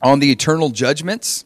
on the eternal judgments.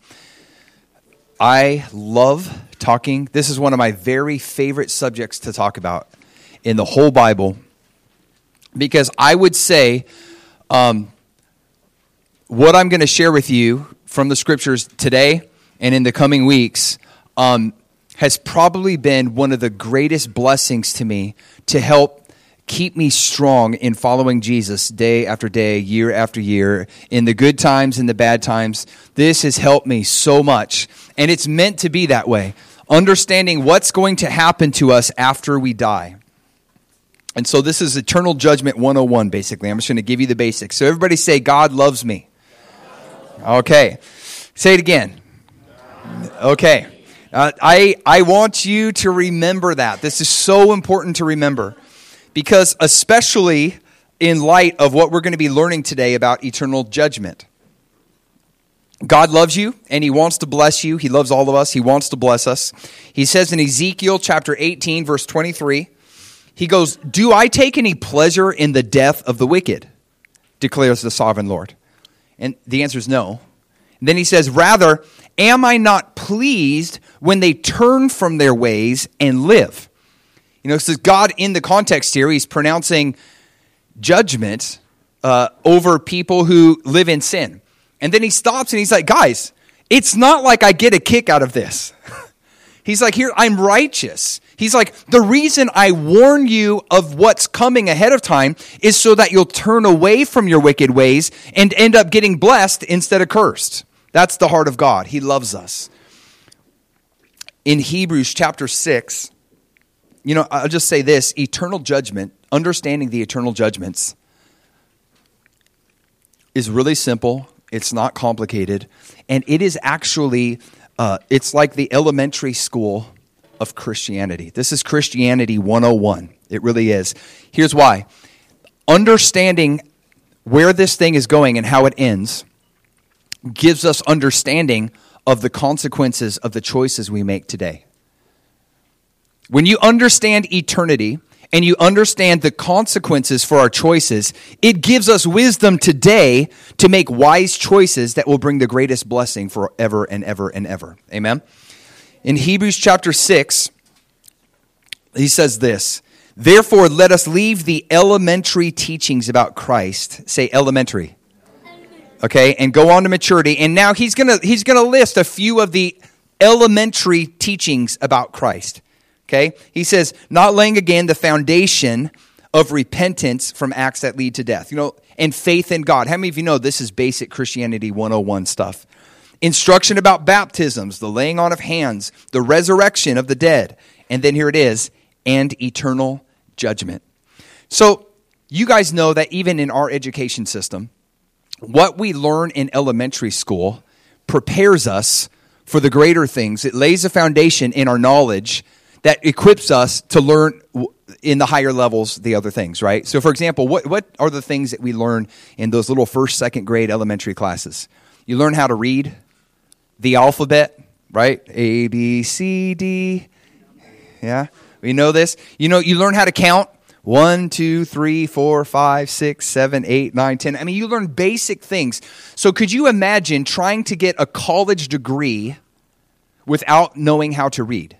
I love talking. This is one of my very favorite subjects to talk about in the whole Bible, because I would say what I'm going to share with you from the scriptures today and in the coming weeks has probably been one of the greatest blessings to me to help keep me strong in following Jesus day after day, year after year, in the good times and the bad times. This has helped me so much, and it's meant to be that way, understanding what's going to happen to us after we die. And so this is Eternal Judgment 101, basically. I'm just going to give you the basics. So everybody say, God loves me. Okay. Say it again. Okay. I want you to remember that. This is so important to remember, because especially in light of what we're going to be learning today about eternal judgment. God loves you, and He wants to bless you. He loves all of us. He wants to bless us. He says in Ezekiel chapter 18, verse 23, He goes, "Do I take any pleasure in the death of the wicked? Declares the sovereign Lord." And the answer is no. And then He says, "Rather, am I not pleased when they turn from their ways and live?" You know, so God, in the context here, He's pronouncing judgment over people who live in sin. And then He stops and He's like, guys, it's not like I get a kick out of this. He's like, here, I'm righteous. He's like, the reason I warn you of what's coming ahead of time is so that you'll turn away from your wicked ways and end up getting blessed instead of cursed. That's the heart of God. He loves us. In Hebrews chapter 6, you know, I'll just say this, eternal judgment, understanding the eternal judgments is really simple. It's not complicated. And it is actually, it's like the elementary school of Christianity. This is Christianity 101. It really is. Here's why. Understanding where this thing is going and how it ends gives us understanding of the consequences of the choices we make today. When you understand eternity and you understand the consequences for our choices, it gives us wisdom today to make wise choices that will bring the greatest blessing forever and ever and ever. Amen? In Hebrews chapter 6, he says this, "Therefore let us leave the elementary teachings about Christ." Say elementary. Okay, and go on to maturity. And now he's gonna list a few of the elementary teachings about Christ. Okay, he says, "Not laying again the foundation of repentance from acts that lead to death." You know, and faith in God. How many of you know this is basic Christianity 101 stuff? Instruction about baptisms, the laying on of hands, the resurrection of the dead. And then here it is, and eternal judgment. So you guys know that even in our education system, what we learn in elementary school prepares us for the greater things. It lays a foundation in our knowledge that equips us to learn in the higher levels the other things, right? So for example, what are the things that we learn in those little first, second grade elementary classes? You learn how to read the alphabet, right? A, B, C, D. Yeah, we know this. You know, you learn how to count. 1, 2, 3, 4, 5, 6, 7, 8, 9, 10. I mean, you learn basic things. So could you imagine trying to get a college degree without knowing how to read?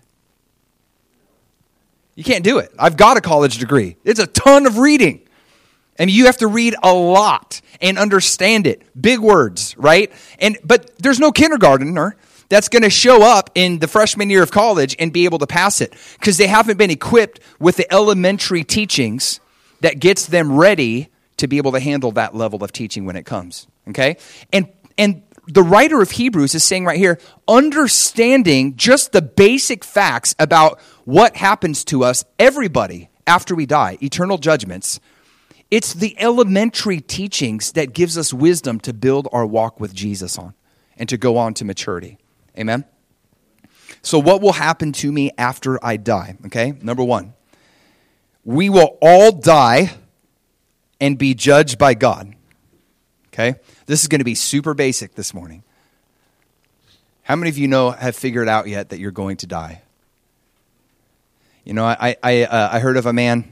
You can't do it. I've got a college degree. It's a ton of reading. And you have to read a lot and understand it. Big words, right? But there's no kindergartner that's going to show up in the freshman year of college and be able to pass it because they haven't been equipped with the elementary teachings that gets them ready to be able to handle that level of teaching when it comes. Okay? And the writer of Hebrews is saying right here, understanding just the basic facts about what happens to us, everybody, after we die, eternal judgments. It's the elementary teachings that gives us wisdom to build our walk with Jesus on and to go on to maturity. Amen? So what will happen to me after I die? Okay, number one, we will all die and be judged by God. Okay? This is going to be super basic this morning. How many of you have figured out yet that you're going to die? You know, I heard of a man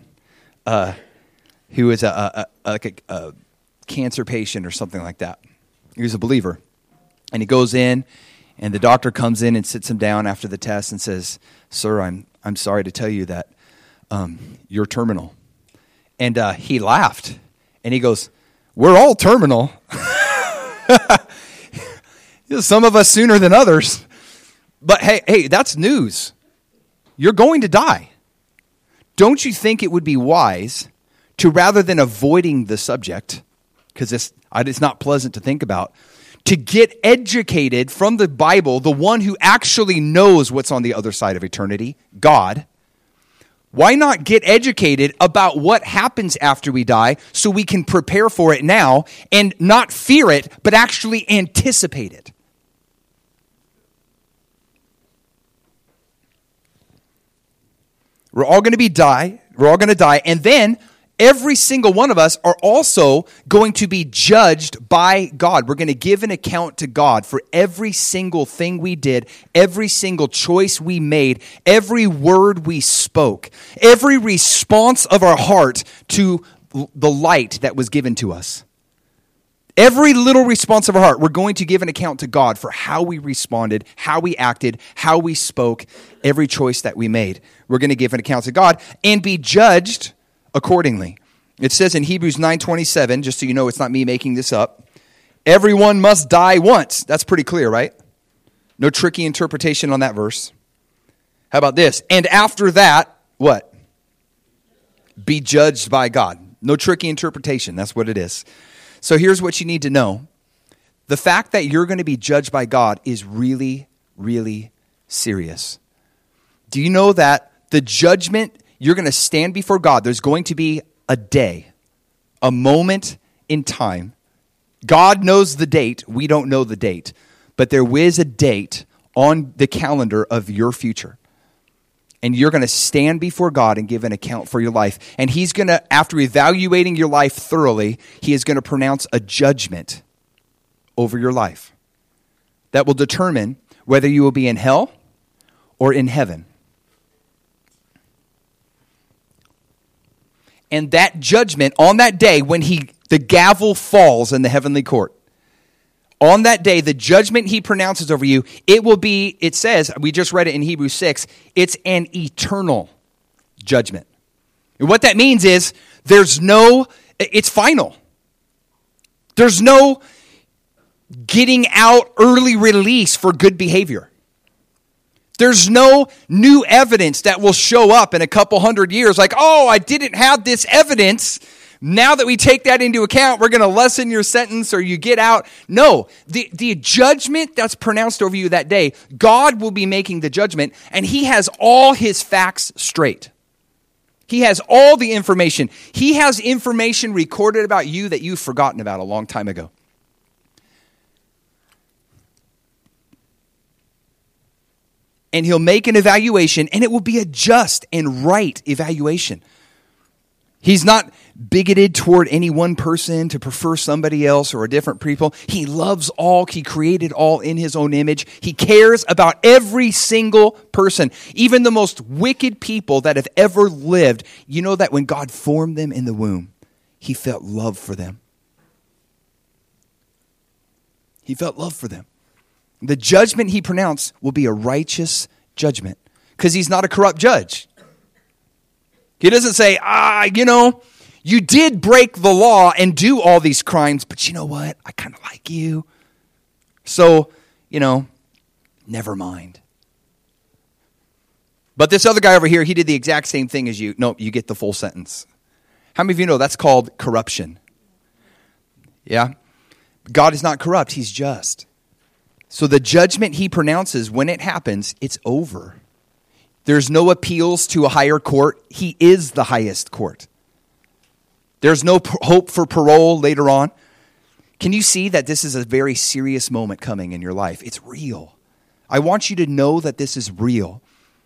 who was a cancer patient or something like that. He was a believer. And he goes in, and the doctor comes in and sits him down after the test and says, "Sir, I'm sorry to tell you that you're terminal." And he laughed, and he goes, "We're all terminal. Some of us sooner than others. But hey, that's news. You're going to die. Don't you think it would be wise to, rather than avoiding the subject, because it's not pleasant to think about, to get educated from the Bible, the one who actually knows what's on the other side of eternity, God? Why not get educated about what happens after we die so we can prepare for it now and not fear it, but actually anticipate it? We're all going to die. We're all going to die. And then every single one of us are also going to be judged by God. We're going to give an account to God for every single thing we did, every single choice we made, every word we spoke, every response of our heart to the light that was given to us. Every little response of our heart, we're going to give an account to God for how we responded, how we acted, how we spoke, every choice that we made. We're going to give an account to God and be judged accordingly. It says in Hebrews 9:27, just so you know it's not me making this up, everyone must die once. That's pretty clear, right? No tricky interpretation on that verse. How about this? And after that, what? Be judged by God. No tricky interpretation. That's what it is. So here's what you need to know. The fact that you're going to be judged by God is really, really serious. Do you know that the judgment, you're going to stand before God, there's going to be a day, a moment in time. God knows the date. We don't know the date. But there is a date on the calendar of your future. And you're going to stand before God and give an account for your life. And he's going to, after evaluating your life thoroughly, he is going to pronounce a judgment over your life that will determine whether you will be in hell or in heaven. And that judgment on that day when the gavel falls in the heavenly court, on that day, the judgment he pronounces over you, it will be, it says, we just read it in Hebrews 6, it's an eternal judgment. And what that means is it's final. There's no getting out early release for good behavior. There's no new evidence that will show up in a couple hundred years like, oh, I didn't have this evidence. Now that we take that into account, we're going to lessen your sentence or you get out. No, the judgment that's pronounced over you that day, God will be making the judgment, and he has all his facts straight. He has all the information. He has information recorded about you that you've forgotten about a long time ago. And he'll make an evaluation, and it will be a just and right evaluation. He's not bigoted toward any one person to prefer somebody else or a different people. He loves all. He created all in his own image. He cares about every single person, even the most wicked people that have ever lived. You know that when God formed them in the womb, he felt love for them. He felt love for them. The judgment he pronounced will be a righteous judgment because he's not a corrupt judge. He doesn't say, you did break the law and do all these crimes, but you know what? I kind of like you. So, never mind. But this other guy over here, he did the exact same thing as you. No, you get the full sentence. How many of you know that's called corruption? Yeah? God is not corrupt. He's just. So the judgment he pronounces, when it happens, it's over. There's no appeals to a higher court. He is the highest court. There's no hope for parole later on. Can you see that this is a very serious moment coming in your life? It's real. I want you to know that this is real.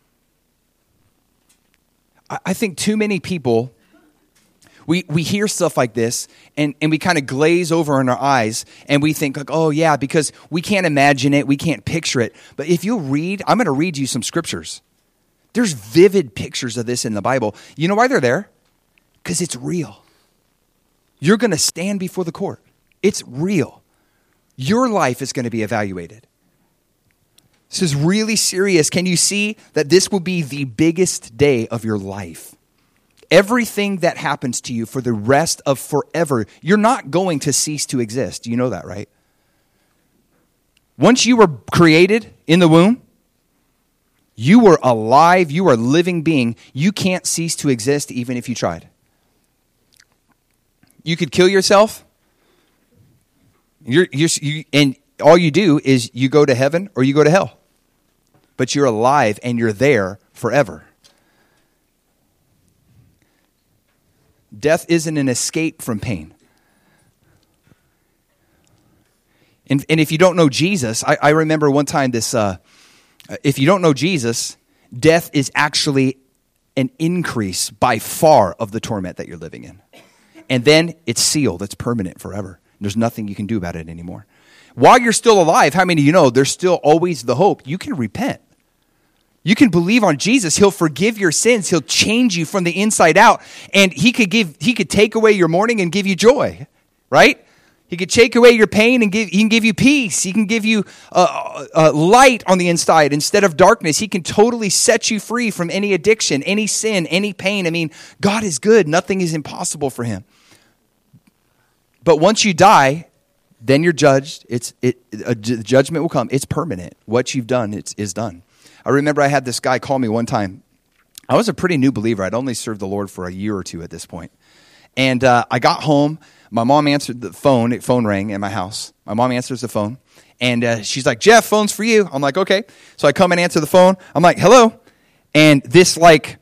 I think too many people, we hear stuff like this and we kind of glaze over in our eyes and we think like, oh yeah, because we can't imagine it, we can't picture it. But if you read, I'm going to read you some scriptures. There's vivid pictures of this in the Bible. You know why they're there? Because it's real. You're going to stand before the court. It's real. Your life is going to be evaluated. This is really serious. Can you see that this will be the biggest day of your life? Everything that happens to you for the rest of forever, you're not going to cease to exist. You know that, right? Once you were created in the womb, you were alive, you are a living being. You can't cease to exist even if you tried. You could kill yourself. And all you do is you go to heaven or you go to hell. But you're alive and you're there forever. Death isn't an escape from pain. And if you don't know Jesus, I remember one time this, if you don't know Jesus, death is actually an increase by far of the torment that you're living in. And then it's sealed, it's permanent forever. There's nothing you can do about it anymore. While you're still alive, how many of you know there's still always the hope? You can repent. You can believe on Jesus. He'll forgive your sins. He'll change you from the inside out. And he could take away your mourning and give you joy, right? He could take away your pain and he can give you peace. He can give you light on the inside instead of darkness. He can totally set you free from any addiction, any sin, any pain. I mean, God is good. Nothing is impossible for him. But once you die, then you're judged. Judgment will come. It's permanent. What you've done is done. I remember I had this guy call me one time. I was a pretty new believer. I'd only served the Lord for a year or two at this point. And I got home. My mom answered the phone. It phone rang in my house. My mom answers the phone. And she's like, Jeff, phone's for you. I'm like, okay. So I come and answer the phone. I'm like, hello. And this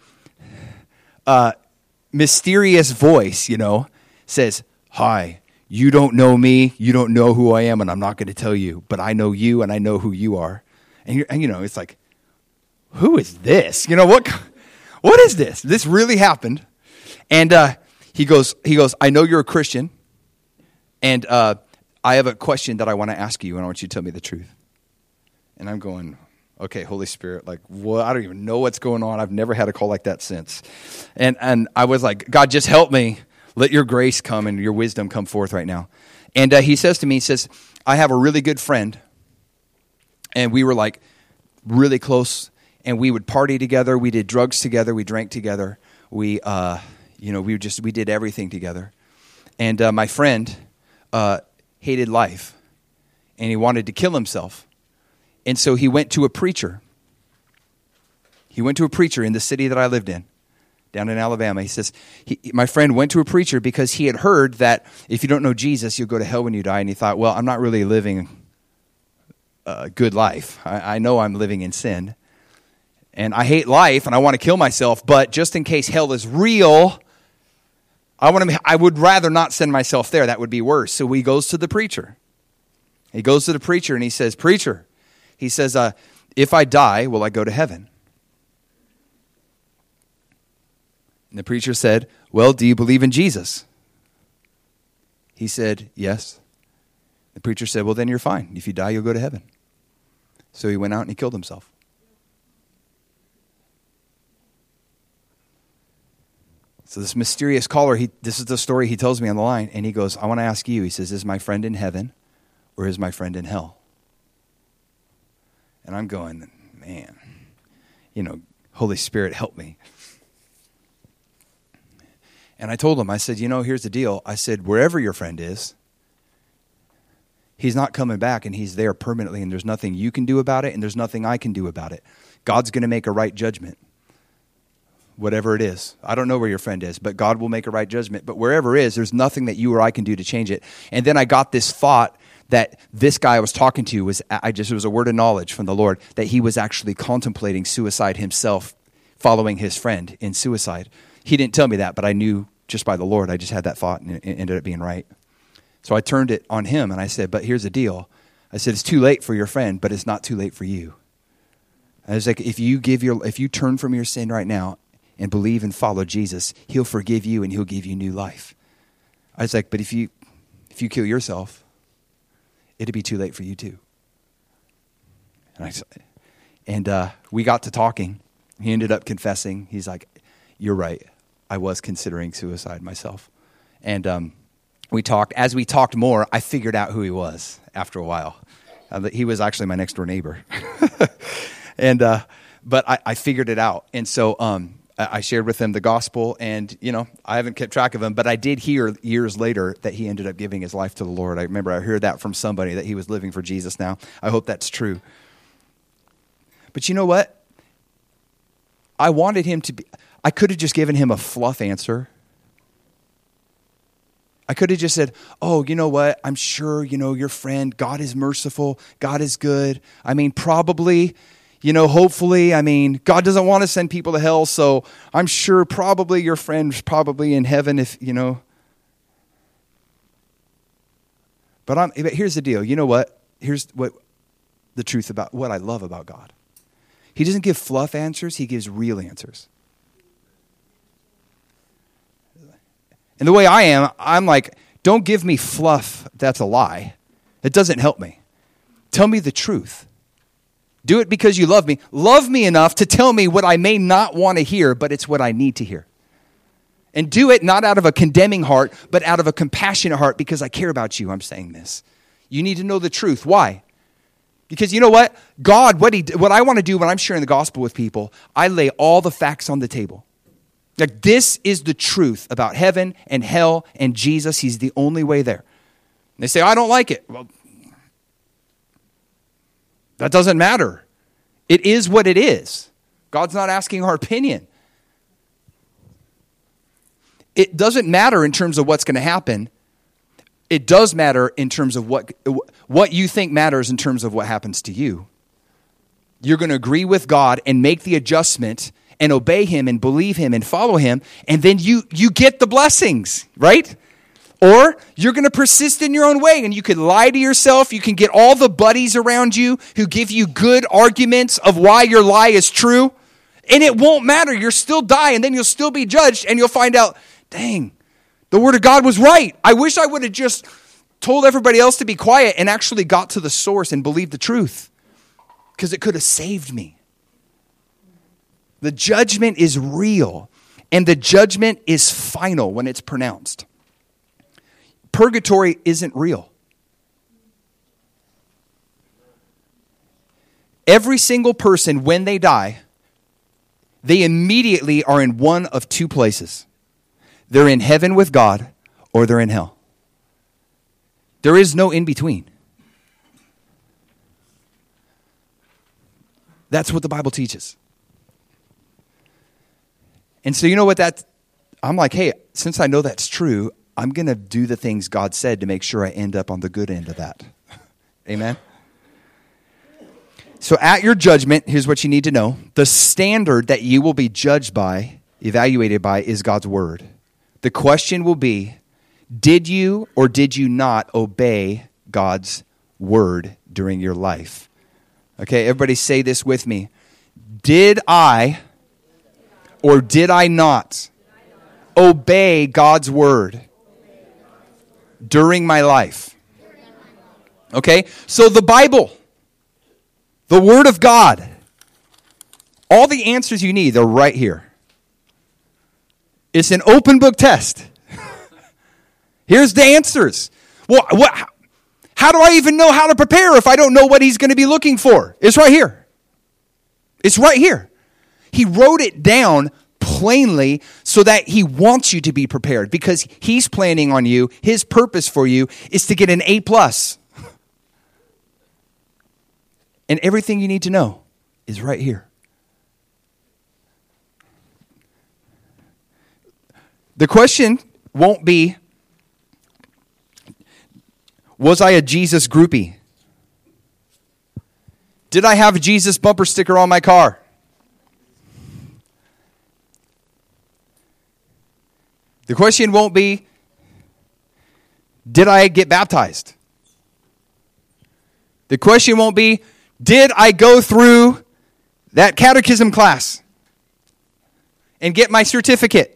mysterious voice, says, hi. You don't know me, you don't know who I am, and I'm not going to tell you, but I know you and I know who you are. And it's like, who is this? What is this? This really happened. And he goes, I know you're a Christian, and I have a question that I want to ask you, and I want you to tell me the truth. And I'm going, okay, Holy Spirit, I don't even know what's going on. I've never had a call like that since. And I was like, God, just help me. Let your grace come and your wisdom come forth right now. And he says to me, I have a really good friend, and we were really close, and we would party together. We did drugs together. We drank together. We did everything together. And my friend hated life, and he wanted to kill himself. And so he went to a preacher. He went to a preacher in the city that I lived in. Down in Alabama. He says, my friend went to a preacher because he had heard that if you don't know Jesus, you'll go to hell when you die. And he thought, well, I'm not really living a good life. I know I'm living in sin. And I hate life and I want to kill myself. But just in case hell is real, I would rather not send myself there. That would be worse. So he goes to the preacher. He goes to the preacher and he says, preacher, he says, if I die, will I go to heaven? And the preacher said, well, do you believe in Jesus? He said, yes. The preacher said, well, then you're fine. If you die, you'll go to heaven. So he went out and he killed himself. So this mysterious caller, this is the story he tells me on the line, and he goes, I want to ask you, he says, is my friend in heaven or is my friend in hell? And I'm going, man, Holy Spirit, help me. And I told him, I said, here's the deal. I said, wherever your friend is, he's not coming back and he's there permanently and there's nothing you can do about it and there's nothing I can do about it. God's going to make a right judgment, whatever it is. I don't know where your friend is, but God will make a right judgment. But wherever it is, there's nothing that you or I can do to change it. And then I got this thought that this guy I was talking to it was a word of knowledge from the Lord that he was actually contemplating suicide himself, following his friend in suicide. He didn't tell me that, but I knew just by the Lord. I just had that thought, and it ended up being right. So I turned it on him, and I said, but here's the deal. I said, it's too late for your friend, but it's not too late for you. I was like, if you turn from your sin right now and believe and follow Jesus, he'll forgive you and he'll give you new life. I was like, but if you kill yourself, it'd be too late for you too. And we got to talking. He ended up confessing. He's like, you're right. I was considering suicide myself. And we talked. As we talked more, I figured out who he was after a while. He was actually my next door neighbor. But I figured it out. And so I shared with him the gospel, and, I haven't kept track of him, but I did hear years later that he ended up giving his life to the Lord. I remember I heard that from somebody, that he was living for Jesus now. I hope that's true. But you know what? I wanted him to be, I could have just given him a fluff answer. I could have just said, oh, you know what? I'm sure, your friend, God is merciful. God is good. I mean, probably, hopefully, God doesn't want to send people to hell. So I'm sure probably your friend's probably in heaven if. But here's the deal. You know what? Here's what the truth about what I love about God. He doesn't give fluff answers. He gives real answers. And the way I am, I'm like, don't give me fluff. That's a lie. It doesn't help me. Tell me the truth. Do it because you love me. Love me enough to tell me what I may not want to hear, but it's what I need to hear. And do it not out of a condemning heart, but out of a compassionate heart, because I care about you. I'm saying this. You need to know the truth. Why? Because you know what? God, what I want to do when I'm sharing the gospel with people, I lay all the facts on the table. Like, this is the truth about heaven and hell and Jesus. He's the only way there. And they say, I don't like it. Well, that doesn't matter. It is what it is. God's not asking our opinion. It doesn't matter in terms of what's going to happen. It does matter in terms of what you think matters in terms of what happens to you. You're going to agree with God and make the adjustment and obey him and believe him and follow him, and then you get the blessings, right? Or you're going to persist in your own way, and you could lie to yourself. You can get all the buddies around you who give you good arguments of why your lie is true, and it won't matter. You'll still die, and then you'll still be judged, and you'll find out, dang, the word of God was right. I wish I would have just told everybody else to be quiet and actually got to the source and believed the truth, because it could have saved me. The judgment is real, and the judgment is final when it's pronounced. Purgatory isn't real. Every single person, when they die, they immediately are in one of two places. They're in heaven with God, or they're in hell. There is no in between. That's what the Bible teaches. And so you know what I'm like, hey, since I know that's true, I'm going to do the things God said to make sure I end up on the good end of that. Amen? So at your judgment, here's what you need to know. The standard that you will be judged by, evaluated by, is God's word. The question will be, did you or did you not obey God's word during your life? Okay, everybody say this with me. Did I or did I not obey God's word during my life? Okay, so the Bible, the word of God, all the answers you need are right here. It's an open book test. Here's the answers. Well, how do I even know how to prepare if I don't know what he's going to be looking for? It's right here. It's right here. He wrote it down plainly so that he wants you to be prepared, because he's planning on you. His purpose for you is to get an A+. And everything you need to know is right here. The question won't be, was I a Jesus groupie? Did I have a Jesus bumper sticker on my car? The question won't be, did I get baptized? The question won't be, did I go through that catechism class and get my certificate?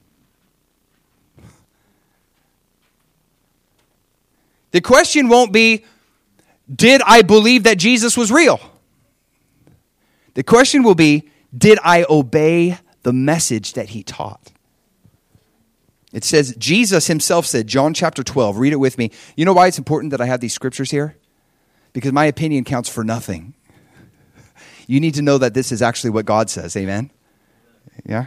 The question won't be, did I believe that Jesus was real? The question will be, did I obey the message that he taught? It says, Jesus himself said, John chapter 12, read it with me. You know why it's important that I have these scriptures here? Because my opinion counts for nothing. You need to know that this is actually what God says. Amen? Yeah?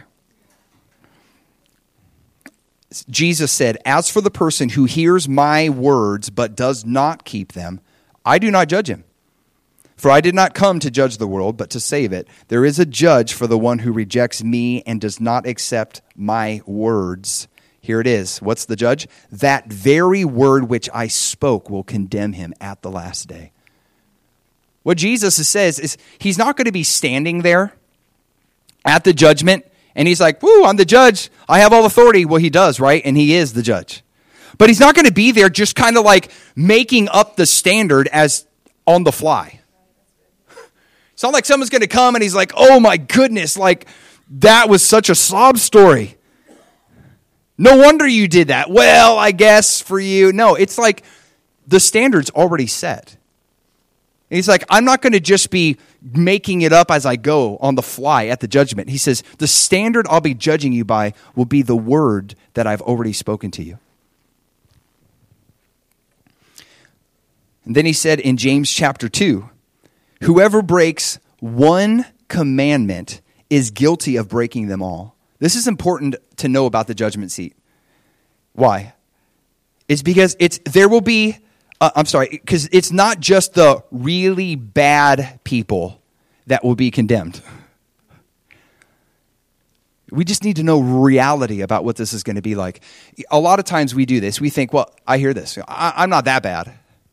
Jesus said, as for the person who hears my words but does not keep them, I do not judge him. For I did not come to judge the world, but to save it. There is a judge for the one who rejects me and does not accept my words. Here it is. What's the judge? That very word which I spoke will condemn him at the last day. What Jesus says is he's not going to be standing there at the judgment and he's like, woo, I'm the judge. I have all authority. Well, he does, right? And he is the judge. But he's not going to be there just kind of like making up the standard as on the fly. It's not like someone's going to come and he's like, oh my goodness, like that was such a sob story. No wonder you did that. Well, I guess for you. No, it's like the standard's already set. And he's like, I'm not going to just be making it up as I go on the fly at the judgment. He says, the standard I'll be judging you by will be the word that I've already spoken to you. And then he said in James chapter 2, whoever breaks one commandment is guilty of breaking them all. This is important to know about the judgment seat. Why? It's because because it's not just the really bad people that will be condemned. We just need to know reality about what this is going to be like. A lot of times we do this. We think, well, I hear this. I'm not that bad.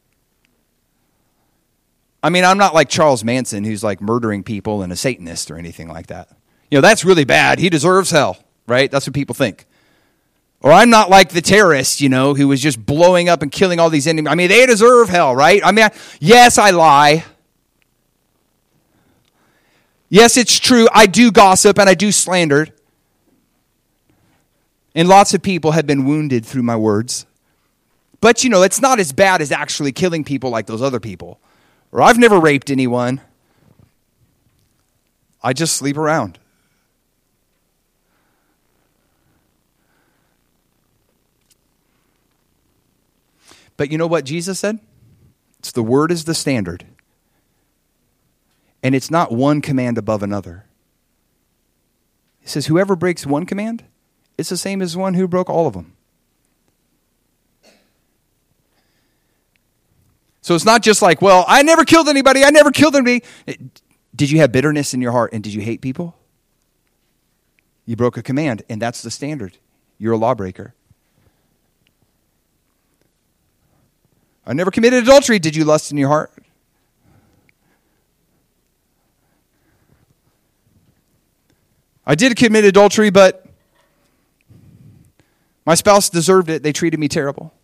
I mean, I'm not like Charles Manson, who's like murdering people and a Satanist or anything like that. You know, that's really bad. He deserves hell, right? That's what people think. Or I'm not like the terrorist, you know, who was just blowing up and killing all these enemies. I mean, they deserve hell, right? I mean, yes, I lie. Yes, it's true. I do gossip and I do slander. And lots of people have been wounded through my words. But, you know, it's not as bad as actually killing people like those other people. Or I've never raped anyone. I just sleep around. But you know what Jesus said? It's the word is the standard. And it's not one command above another. He says, whoever breaks one command, it's the same as one who broke all of them. So it's not just like, well, I never killed anybody. Did you have bitterness in your heart and did you hate people? You broke a command and that's the standard. You're a lawbreaker. I never committed adultery. Did you lust in your heart? I did commit adultery, but my spouse deserved it. They treated me terrible.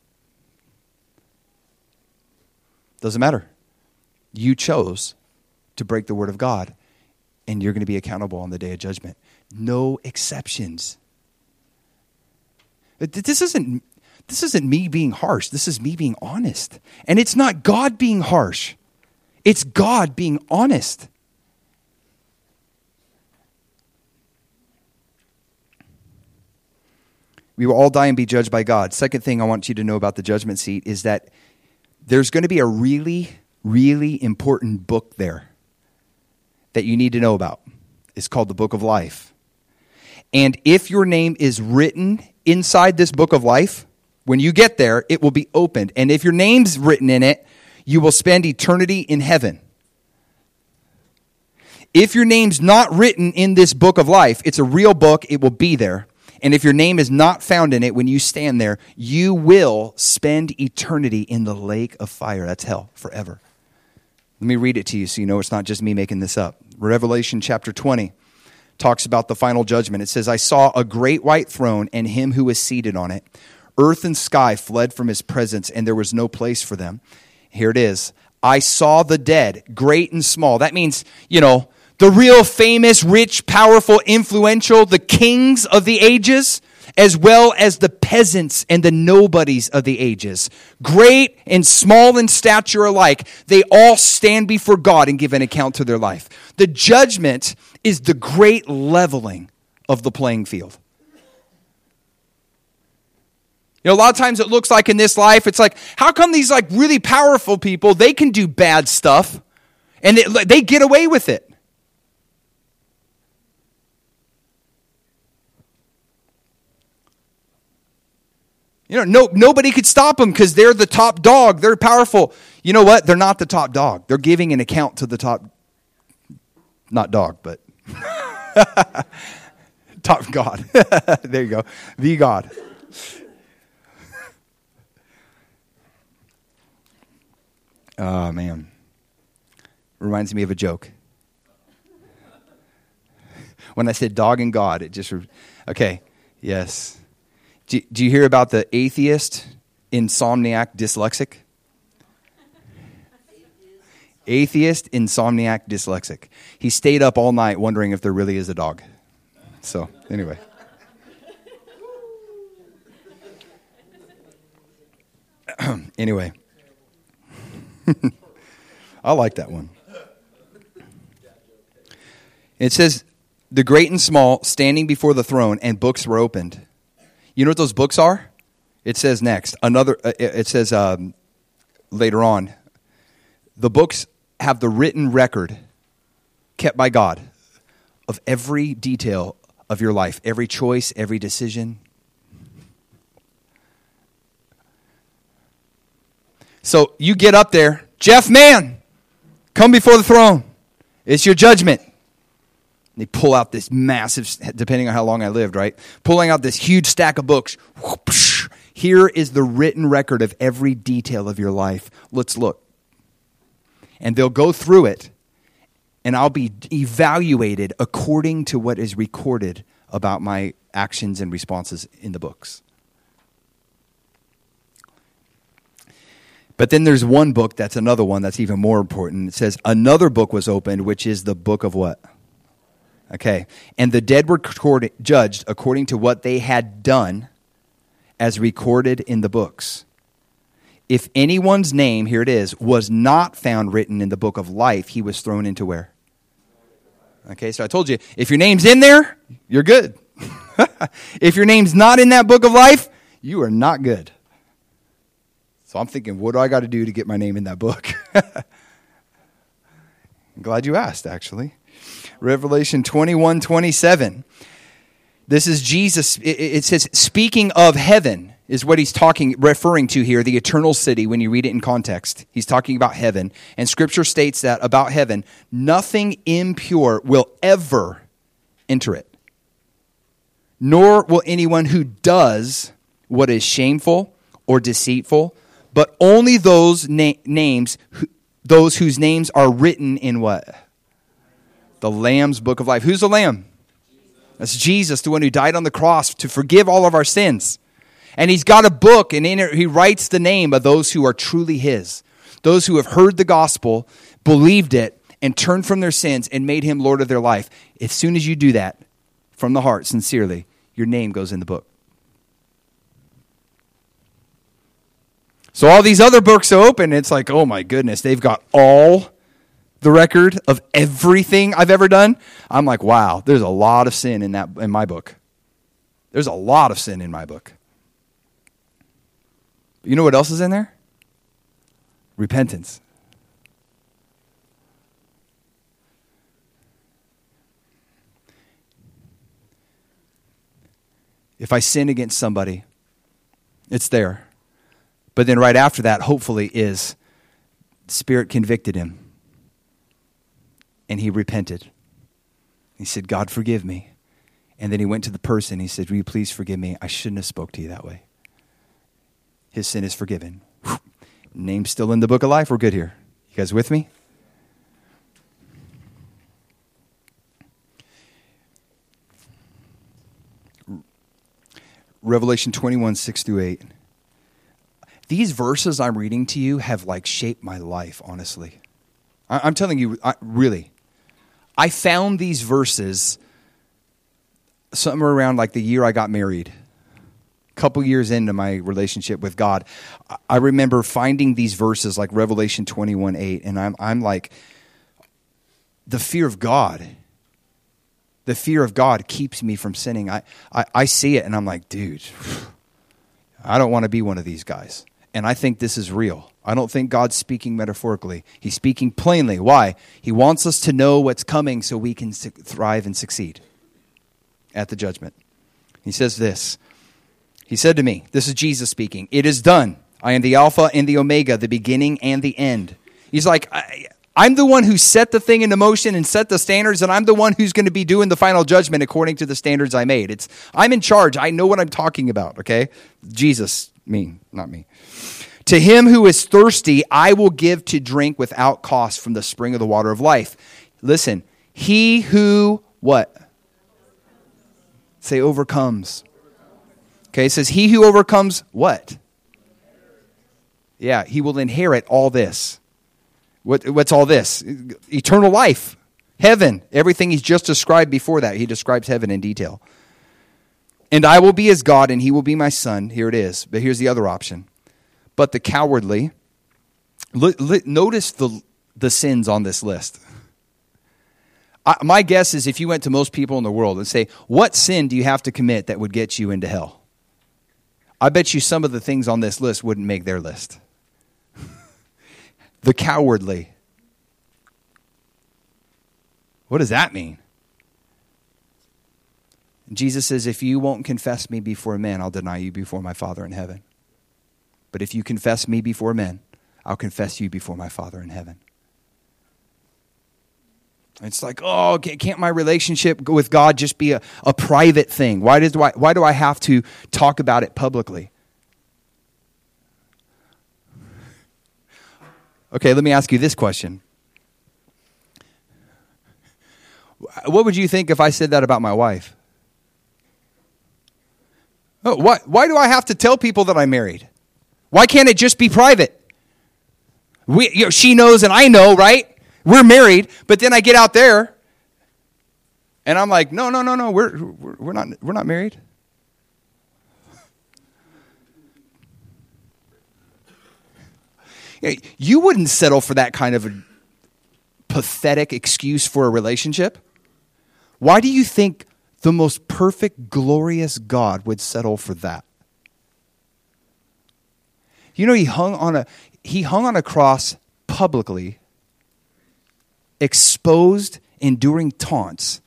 Doesn't matter. You chose to break the word of God, and you're going to be accountable on the day of judgment. No exceptions. This isn't me being harsh. This is me being honest. And it's not God being harsh. It's God being honest. We will all die and be judged by God. Second thing I want you to know about the judgment seat is that there's going to be a really, really important book there that you need to know about. It's called the Book of Life. And if your name is written inside this Book of Life, when you get there, it will be opened. And if your name's written in it, you will spend eternity in heaven. If your name's not written in this Book of Life, it's a real book, it will be there. And if your name is not found in it when you stand there, you will spend eternity in the lake of fire. That's hell, forever. Let me read it to you so you know it's not just me making this up. Revelation chapter 20 talks about the final judgment. It says, I saw a great white throne and him who was seated on it. Earth and sky fled from his presence, and there was no place for them. Here it is. I saw the dead, great and small. That means, you know, the real famous, rich, powerful, influential, the kings of the ages, as well as the peasants and the nobodies of the ages. Great and small in stature alike, they all stand before God and give an account to their life. The judgment is the great leveling of the playing field. You know, a lot of times it looks like in this life, it's like, how come these like really powerful people, they can do bad stuff and they get away with it? You know, nobody could stop them because they're the top dog. They're powerful. You know what? They're not the top dog. They're giving an account to the top, not dog, but top God. There you go. The God. Oh, man. Reminds me of a joke. When I said dog and God, it just... Okay, yes. Do you hear about the atheist, insomniac, dyslexic? Atheist, insomniac, dyslexic. He stayed up all night wondering if there really is a dog. So, anyway. Anyway. I like that one. It says, the great and small standing before the throne, and books were opened. You know what those books are? It says next. It says later on, the books have the written record kept by God of every detail of your life, every choice, every decision. So you get up there, Jeff, man, come before the throne. It's your judgment. They pull out this massive, depending on how long I lived, right? Pulling out this huge stack of books. Here is the written record of every detail of your life. Let's look. And they'll go through it, and I'll be evaluated according to what is recorded about my actions and responses in the books. But then there's one book that's another one that's even more important. It says, another book was opened, which is the book of what? Okay. And the dead were judged according to what they had done as recorded in the books. If anyone's name, here it is, was not found written in the book of life, he was thrown into where? Okay, so I told you, if your name's in there, you're good. If your name's not in that book of life, you are not good. So I'm thinking, what do I got to do to get my name in that book? I'm glad you asked, actually. Revelation 21:27. This is Jesus. It says, speaking of heaven is what he's referring to here, the eternal city, when you read it in context. He's talking about heaven. And Scripture states that about heaven, nothing impure will ever enter it. Nor will anyone who does what is shameful or deceitful, but only those names, those whose names are written in what? The Lamb's book of life. Who's the Lamb? That's Jesus, the one who died on the cross to forgive all of our sins. And he's got a book, and in it he writes the name of those who are truly his. Those who have heard the gospel, believed it, and turned from their sins and made him Lord of their life. As soon as you do that, from the heart, sincerely, your name goes in the book. So all these other books are open. It's like, oh my goodness, they've got all the record of everything I've ever done. I'm like, wow, there's a lot of sin in my book. There's a lot of sin in my book. You know what else is in there? Repentance. If I sin against somebody, it's there. But then right after that, hopefully, is Spirit convicted him. And he repented. He said, God, forgive me. And then he went to the person. He said, will you please forgive me? I shouldn't have spoke to you that way. His sin is forgiven. Name's still in the book of life. We're good here. You guys with me? Revelation 21:6-8. These verses I'm reading to you have like shaped my life, honestly. I'm telling you, really. I found these verses somewhere around like the year I got married. A couple years into my relationship with God. I remember finding these verses like Revelation 21:8, and I'm like, the fear of God. The fear of God keeps me from sinning. I see it, and I'm like, dude, I don't want to be one of these guys. And I think this is real. I don't think God's speaking metaphorically. He's speaking plainly. Why? He wants us to know what's coming so we can thrive and succeed at the judgment. He says this. He said to me, this is Jesus speaking, "It is done. I am the Alpha and the Omega, the beginning and the end." He's like, I'm the one who set the thing into motion and set the standards, and I'm the one who's going to be doing the final judgment according to the standards I made. I'm in charge. I know what I'm talking about, okay? Jesus, not me. "To him who is thirsty, I will give to drink without cost from the spring of the water of life." Listen, he who, what? Say overcomes. Okay, it says he who overcomes what? Yeah, he will inherit all this. What's all this? Eternal life, heaven, everything he's just described before that. He describes heaven in detail. "And I will be his God, and he will be my son." Here it is. But here's the other option. "But the cowardly," notice the sins on this list. My guess is if you went to most people in the world and say, "What sin do you have to commit that would get you into hell?" I bet you some of the things on this list wouldn't make their list. The cowardly. What does that mean? Jesus says, "If you won't confess me before men, I'll deny you before my Father in heaven. But if you confess me before men, I'll confess you before my Father in heaven." It's like, oh, can't my relationship with God just be a private thing? Why do I have to talk about it publicly? Okay, let me ask you this question. What would you think if I said that about my wife? Oh, why do I have to tell people that I'm married? Why can't it just be private? She knows and I know, right? We're married, but then I get out there and I'm like, no, we're not married. You wouldn't settle for that kind of a pathetic excuse for a relationship. Why do you think the most perfect, glorious God would settle for that? You know, he hung on a cross publicly, exposed, enduring taunts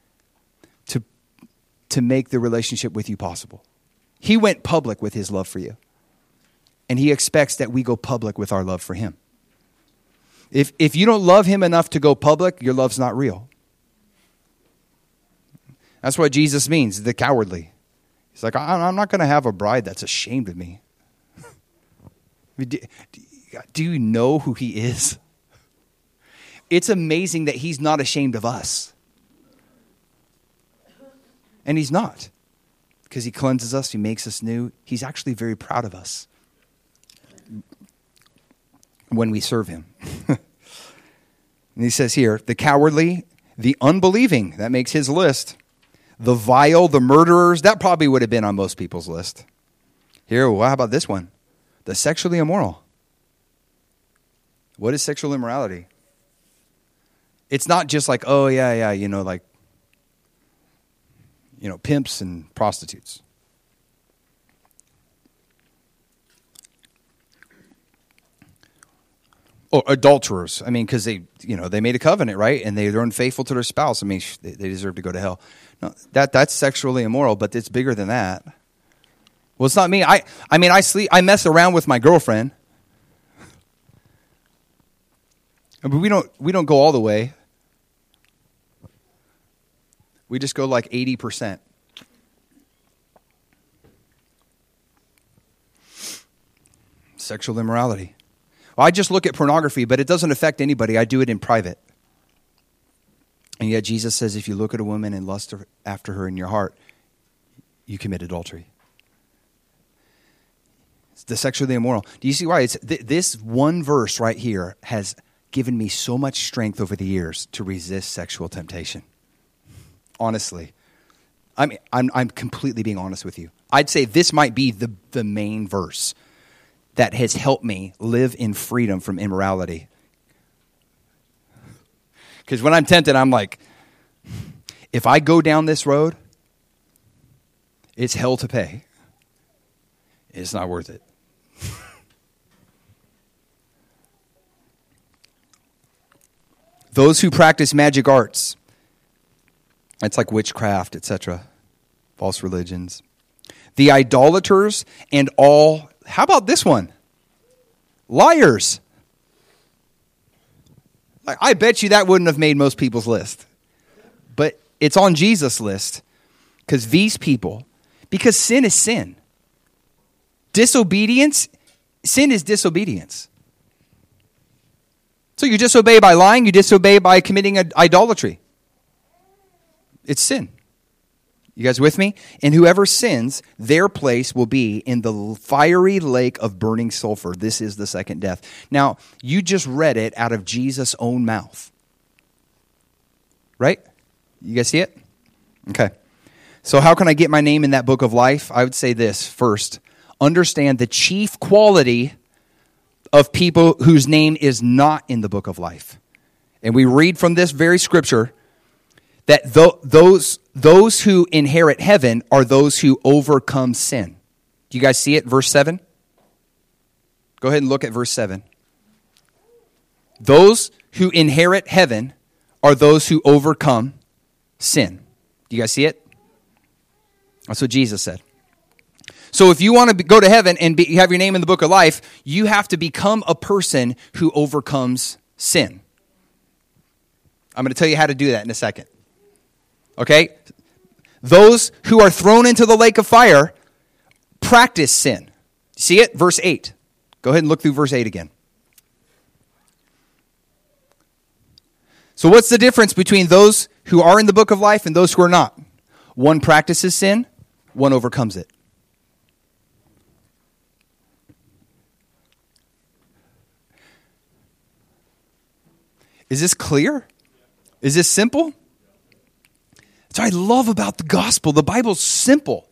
to make the relationship with you possible. He went public with his love for you. And he expects that we go public with our love for him. If you don't love him enough to go public, your love's not real. That's what Jesus means, the cowardly. He's like, I'm not going to have a bride that's ashamed of me. Do you know who he is? It's amazing that he's not ashamed of us. And he's not. Because he cleanses us, he makes us new. He's actually very proud of us when we serve him. And he says here, the cowardly, the unbelieving, that makes his list. The vile, the murderers, that probably would have been on most people's list. Here, well, how about this one? The sexually immoral. What is sexual immorality? It's not just like, oh, yeah, pimps and prostitutes. Or adulterers. I mean, because they made a covenant, right? And they're unfaithful to their spouse. I mean, they deserve to go to hell. No, that's sexually immoral, but it's bigger than that. Well, it's not me. I mess around with my girlfriend. But we don't go all the way. We just go like 80%. Sexual immorality. Well, I just look at pornography, but it doesn't affect anybody. I do it in private. And yet Jesus says if you look at a woman and lust after her in your heart, you commit adultery. It's the sexually immoral. Do you see why? It's this one verse right here has given me so much strength over the years to resist sexual temptation. Honestly. I mean, I'm completely being honest with you. I'd say this might be the main verse that has helped me live in freedom from immorality. Because when I'm tempted, I'm like, if I go down this road, it's hell to pay. It's not worth it. Those who practice magic arts, it's like witchcraft, etc., false religions. The idolaters and all, how about this one? Liars. I bet you that wouldn't have made most people's list. But it's on Jesus' list because these people, because sin is sin. Disobedience, sin is disobedience. So you disobey by lying, you disobey by committing idolatry. It's sin. You guys with me? And whoever sins, their place will be in the fiery lake of burning sulfur. This is the second death. Now, you just read it out of Jesus' own mouth. Right? You guys see it? Okay. So how can I get my name in that book of life? I would say this first. Understand the chief quality of people whose name is not in the book of life. And we read from this very scripture that those who inherit heaven are those who overcome sin. Do you guys see it? Verse 7? Go ahead and look at verse 7. Those who inherit heaven are those who overcome sin. Do you guys see it? That's what Jesus said. So if you want to go to heaven and have your name in the book of life, you have to become a person who overcomes sin. I'm going to tell you how to do that in a second. Okay? Those who are thrown into the lake of fire practice sin. See it? Verse 8. Go ahead and look through verse 8 again. So what's the difference between those who are in the book of life and those who are not? One practices sin, one overcomes it. Is this clear? Is this simple? That's what I love about the gospel. The Bible's simple.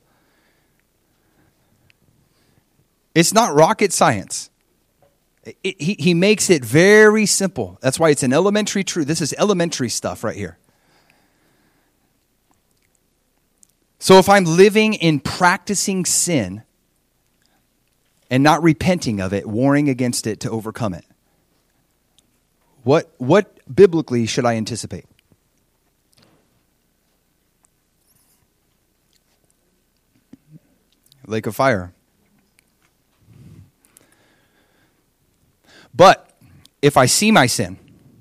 It's not rocket science. He makes it very simple. That's why it's an elementary truth. This is elementary stuff right here. So if I'm living in practicing sin and not repenting of it, warring against it to overcome it, what biblically should I anticipate? Lake of fire. But if I see my sin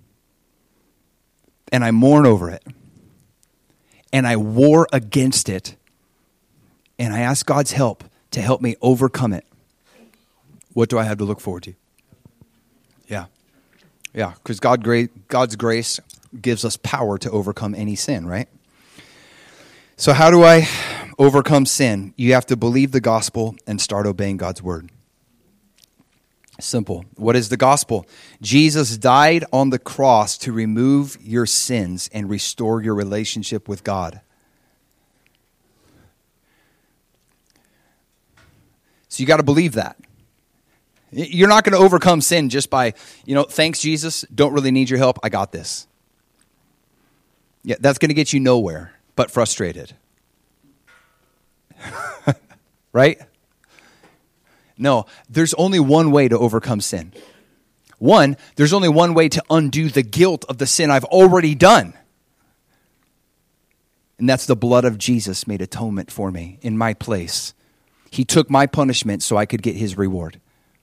and I mourn over it and I war against it and I ask God's help to help me overcome it, what do I have to look forward to? Yeah, because God's grace gives us power to overcome any sin, right? So how do I overcome sin? You have to believe the gospel and start obeying God's word. Simple. What is the gospel? Jesus died on the cross to remove your sins and restore your relationship with God. So you got to believe that. You're not going to overcome sin just by, thanks Jesus, don't really need your help, I got this. Yeah, that's going to get you nowhere but frustrated. Right? No, there's only one way to overcome sin. There's only one way to undo the guilt of the sin I've already done. And that's the blood of Jesus made atonement for me in my place. He took my punishment so I could get his reward.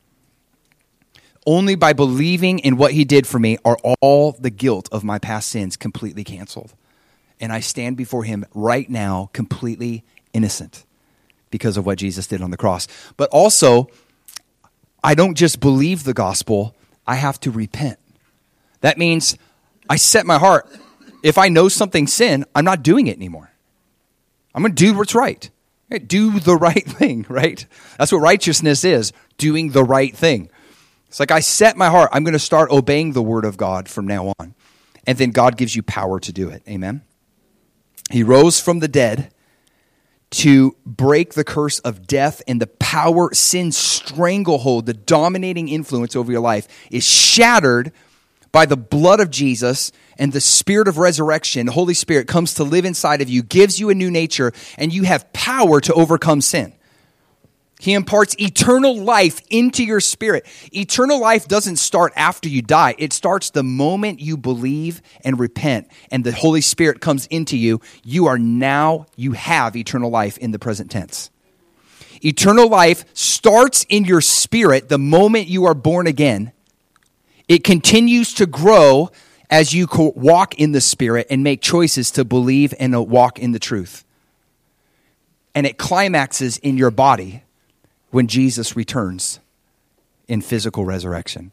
Only by believing in what he did for me are all the guilt of my past sins completely canceled. And I stand before him right now completely innocent because of what Jesus did on the cross. But also, I don't just believe the gospel, I have to repent. That means I set my heart. If I know something's sin, I'm not doing it anymore. I'm going to do what's right. Do the right thing, right? That's what righteousness is, doing the right thing. It's like I set my heart, I'm going to start obeying the word of God from now on. And then God gives you power to do it. Amen? He rose from the dead to break the curse of death and the power, sin's stranglehold, the dominating influence over your life is shattered by the blood of Jesus, and the spirit of resurrection, the Holy Spirit, comes to live inside of you, gives you a new nature, and you have power to overcome sin. He imparts eternal life into your spirit. Eternal life doesn't start after you die. It starts the moment you believe and repent and the Holy Spirit comes into you. You have eternal life in the present tense. Eternal life starts in your spirit the moment you are born again. It continues to grow as you walk in the Spirit and make choices to believe and walk in the truth. And it climaxes in your body when Jesus returns in physical resurrection.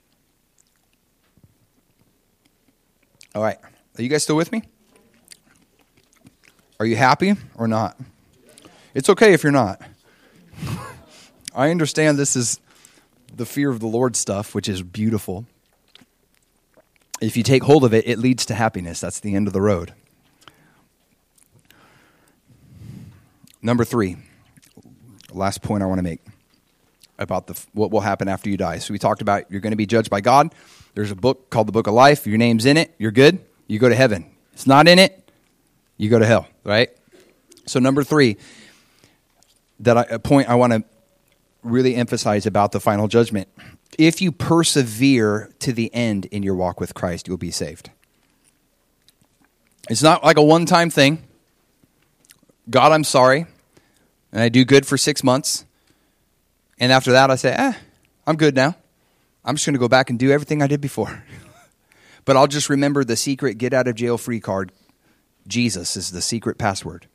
All right. Are you guys still with me? Are you happy or not? It's okay if you're not. I understand this is the fear of the Lord stuff, which is beautiful. If you take hold of it, it leads to happiness. That's the end of the road. Number 3, last point I want to make about what will happen after you die. So we talked about you're going to be judged by God. There's a book called the Book of Life. Your name's in it. You're good. You go to heaven. It's not in it. You go to hell, right? So number 3, a point I want to really emphasize about the final judgment. If you persevere to the end in your walk with Christ, you'll be saved. It's not like a one-time thing. God, I'm sorry. And I do good for 6 months. And after that, I say, I'm good now. I'm just going to go back and do everything I did before. But I'll just remember the secret get-out-of-jail-free card. Jesus is the secret password.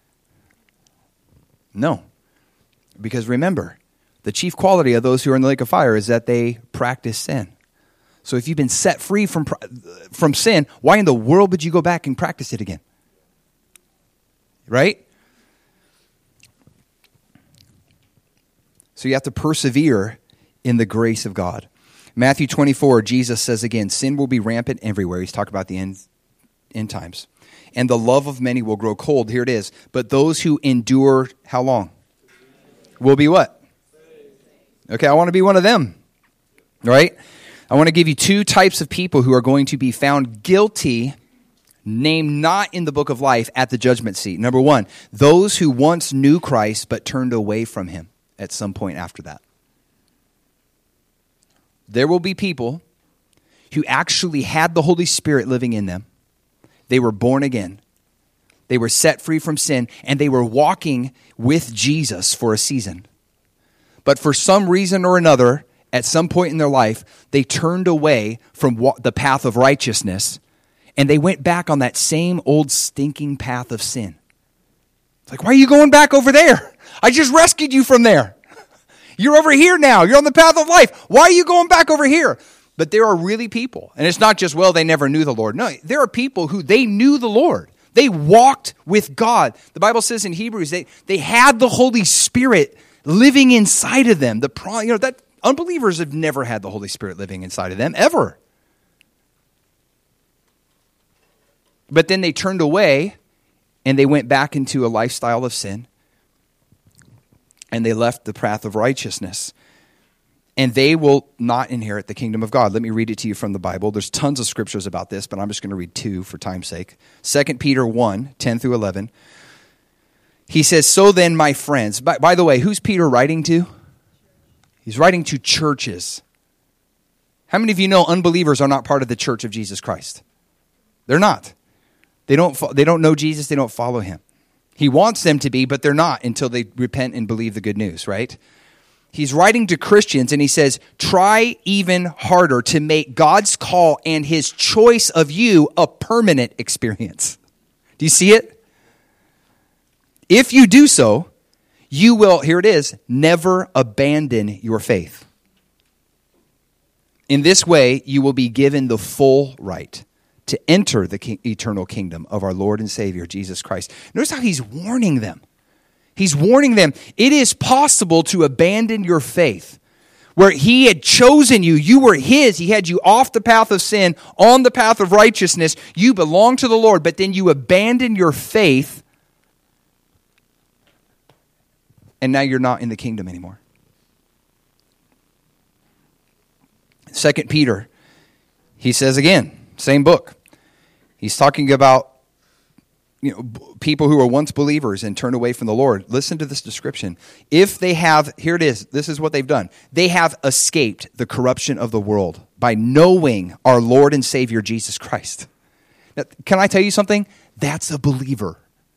No. Because remember, the chief quality of those who are in the lake of fire is that they practice sin. So if you've been set free from sin, why in the world would you go back and practice it again? Right? So you have to persevere in the grace of God. Matthew 24, Jesus says again, sin will be rampant everywhere. He's talking about the end times. And the love of many will grow cold. Here it is. But those who endure, how long? Will be what? Okay, I want to be one of them. Right? I want to give you 2 types of people who are going to be found guilty, named not in the book of life, at the judgment seat. Number 1, those who once knew Christ but turned away from him at some point after that. There will be people who actually had the Holy Spirit living in them. They were born again. They were set free from sin, and they were walking with Jesus for a season. But for some reason or another, at some point in their life, they turned away from the path of righteousness, and they went back on that same old stinking path of sin. It's like, why are you going back over there? I just rescued you from there. You're over here now. You're on the path of life. Why are you going back over here? But there are really people, and it's not just, well, they never knew the Lord. No, there are people who they knew the Lord. They walked with God. The Bible says in Hebrews, they had the Holy Spirit living inside of them. That unbelievers have never had the Holy Spirit living inside of them, ever. But then they turned away, and they went back into a lifestyle of sin, and they left the path of righteousness. And they will not inherit the kingdom of God. Let me read it to you from the Bible. There's tons of scriptures about this, but I'm just going to read 2 for time's sake. 2 Peter 1, 10 through 11. He says, so then, my friends. By the way, who's Peter writing to? He's writing to churches. How many of you know unbelievers are not part of the church of Jesus Christ? They're not. They don't know Jesus. They don't follow him. He wants them to be, but they're not until they repent and believe the good news, right? He's writing to Christians, and he says, try even harder to make God's call and his choice of you a permanent experience. Do you see it? If you do so, you will, here it is, never abandon your faith. In this way, you will be given the full right to enter the eternal kingdom of our Lord and Savior, Jesus Christ. Notice how he's warning them. He's warning them, it is possible to abandon your faith. Where he had chosen you, you were his. He had you off the path of sin, on the path of righteousness. You belong to the Lord, but then you abandon your faith, and now you're not in the kingdom anymore. 2 Peter, he says again, same book. He's talking about people who were once believers and turned away from the Lord, listen to this description. If they have, here it is, this is what they've done. They have escaped the corruption of the world by knowing our Lord and Savior, Jesus Christ. Now, can I tell you something? That's a believer.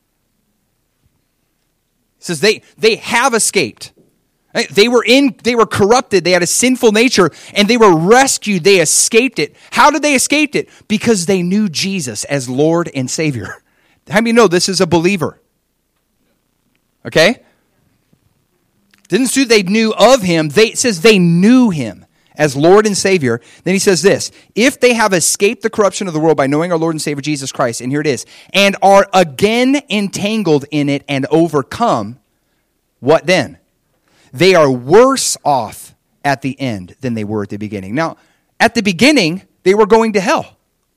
It says they have escaped. They were corrupted. They had a sinful nature and they were rescued. They escaped it. How did they escape it? Because they knew Jesus as Lord and Savior. How many know this is a believer? Okay? Didn't say they knew of him. It says they knew him as Lord and Savior. Then he says this, if they have escaped the corruption of the world by knowing our Lord and Savior Jesus Christ, and here it is, and are again entangled in it and overcome, what then? They are worse off at the end than they were at the beginning. Now, at the beginning, they were going to hell.